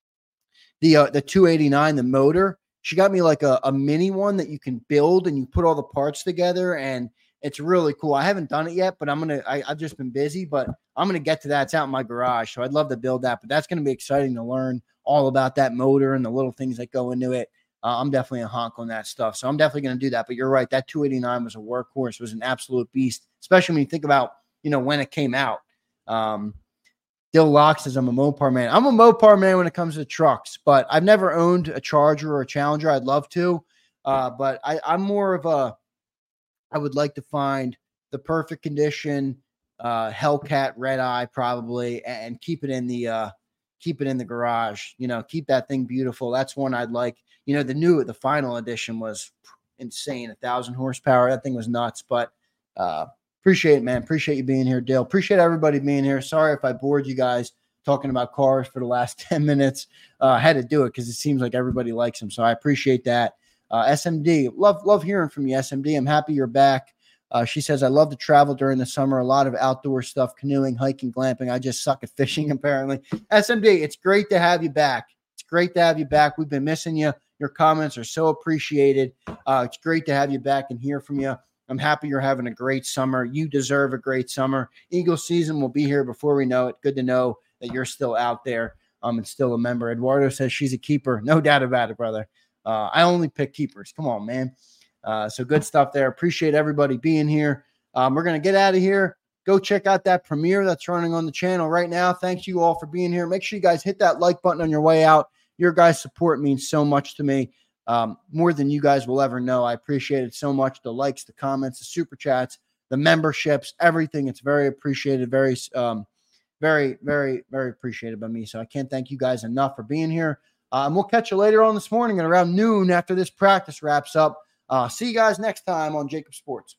289, the motor. She got me like a mini one that you can build and you put all the parts together, and it's really cool. I haven't done it yet, but I've just been busy, but I'm going to get to that. It's out in my garage. So I'd love to build that, but that's going to be exciting to learn all about that motor and the little things that go into it. I'm definitely a honk on that stuff. So I'm definitely going to do that, but you're right. That 289 was a workhorse, was an absolute beast, especially when you think about, when it came out. Dill Locke says, I'm a Mopar man. I'm a Mopar man when it comes to trucks, but I've never owned a Charger or a Challenger. I'd love to, but I'm more of I would like to find the perfect condition, Hellcat Red Eye probably, and keep it in the garage, keep that thing beautiful. That's one I'd like. The final edition was insane. 1,000 horsepower. That thing was nuts, but appreciate it, man. Appreciate you being here, Dale. Appreciate everybody being here. Sorry if I bored you guys talking about cars for the last 10 minutes. I had to do it because it seems like everybody likes them. So I appreciate that. SMD, love hearing from you, SMD. I'm happy you're back. She says, I love to travel during the summer. A lot of outdoor stuff, canoeing, hiking, glamping. I just suck at fishing, apparently. SMD, it's great to have you back. It's great to have you back. We've been missing you. Your comments are so appreciated. It's great to have you back and hear from you. I'm happy you're having a great summer. You deserve a great summer. Eagle season will be here before we know it. Good to know that you're still out there and still a member. Eduardo says she's a keeper. No doubt about it, brother. I only pick keepers. Come on, man. So good stuff there. Appreciate everybody being here. We're going to get out of here. Go check out that premiere that's running on the channel right now. Thank you all for being here. Make sure you guys hit that like button on your way out. Your guys' support means so much to me, more than you guys will ever know. I appreciate it so much. The likes, the comments, the super chats, the memberships, everything. It's very appreciated, very, very, very, very appreciated by me. So I can't thank you guys enough for being here. And we'll catch you later on this morning at around noon after this practice wraps up. See you guys next time on Jacob Sports.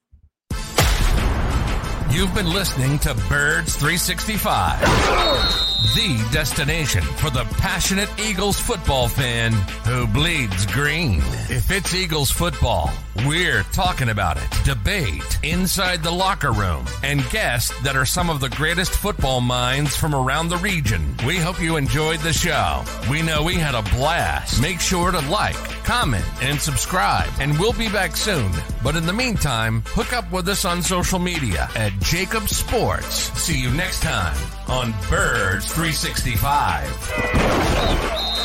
You've been listening to Birds 365, the destination for the passionate Eagles football fan who bleeds green. If it's Eagles football, we're talking about it. Debate inside the locker room and guests that are some of the greatest football minds from around the region. We hope you enjoyed the show. We know we had a blast. Make sure to like, comment, and subscribe, and we'll be back soon. But in the meantime, hook up with us on social media at Jacob Sports. See you next time on Birds 365.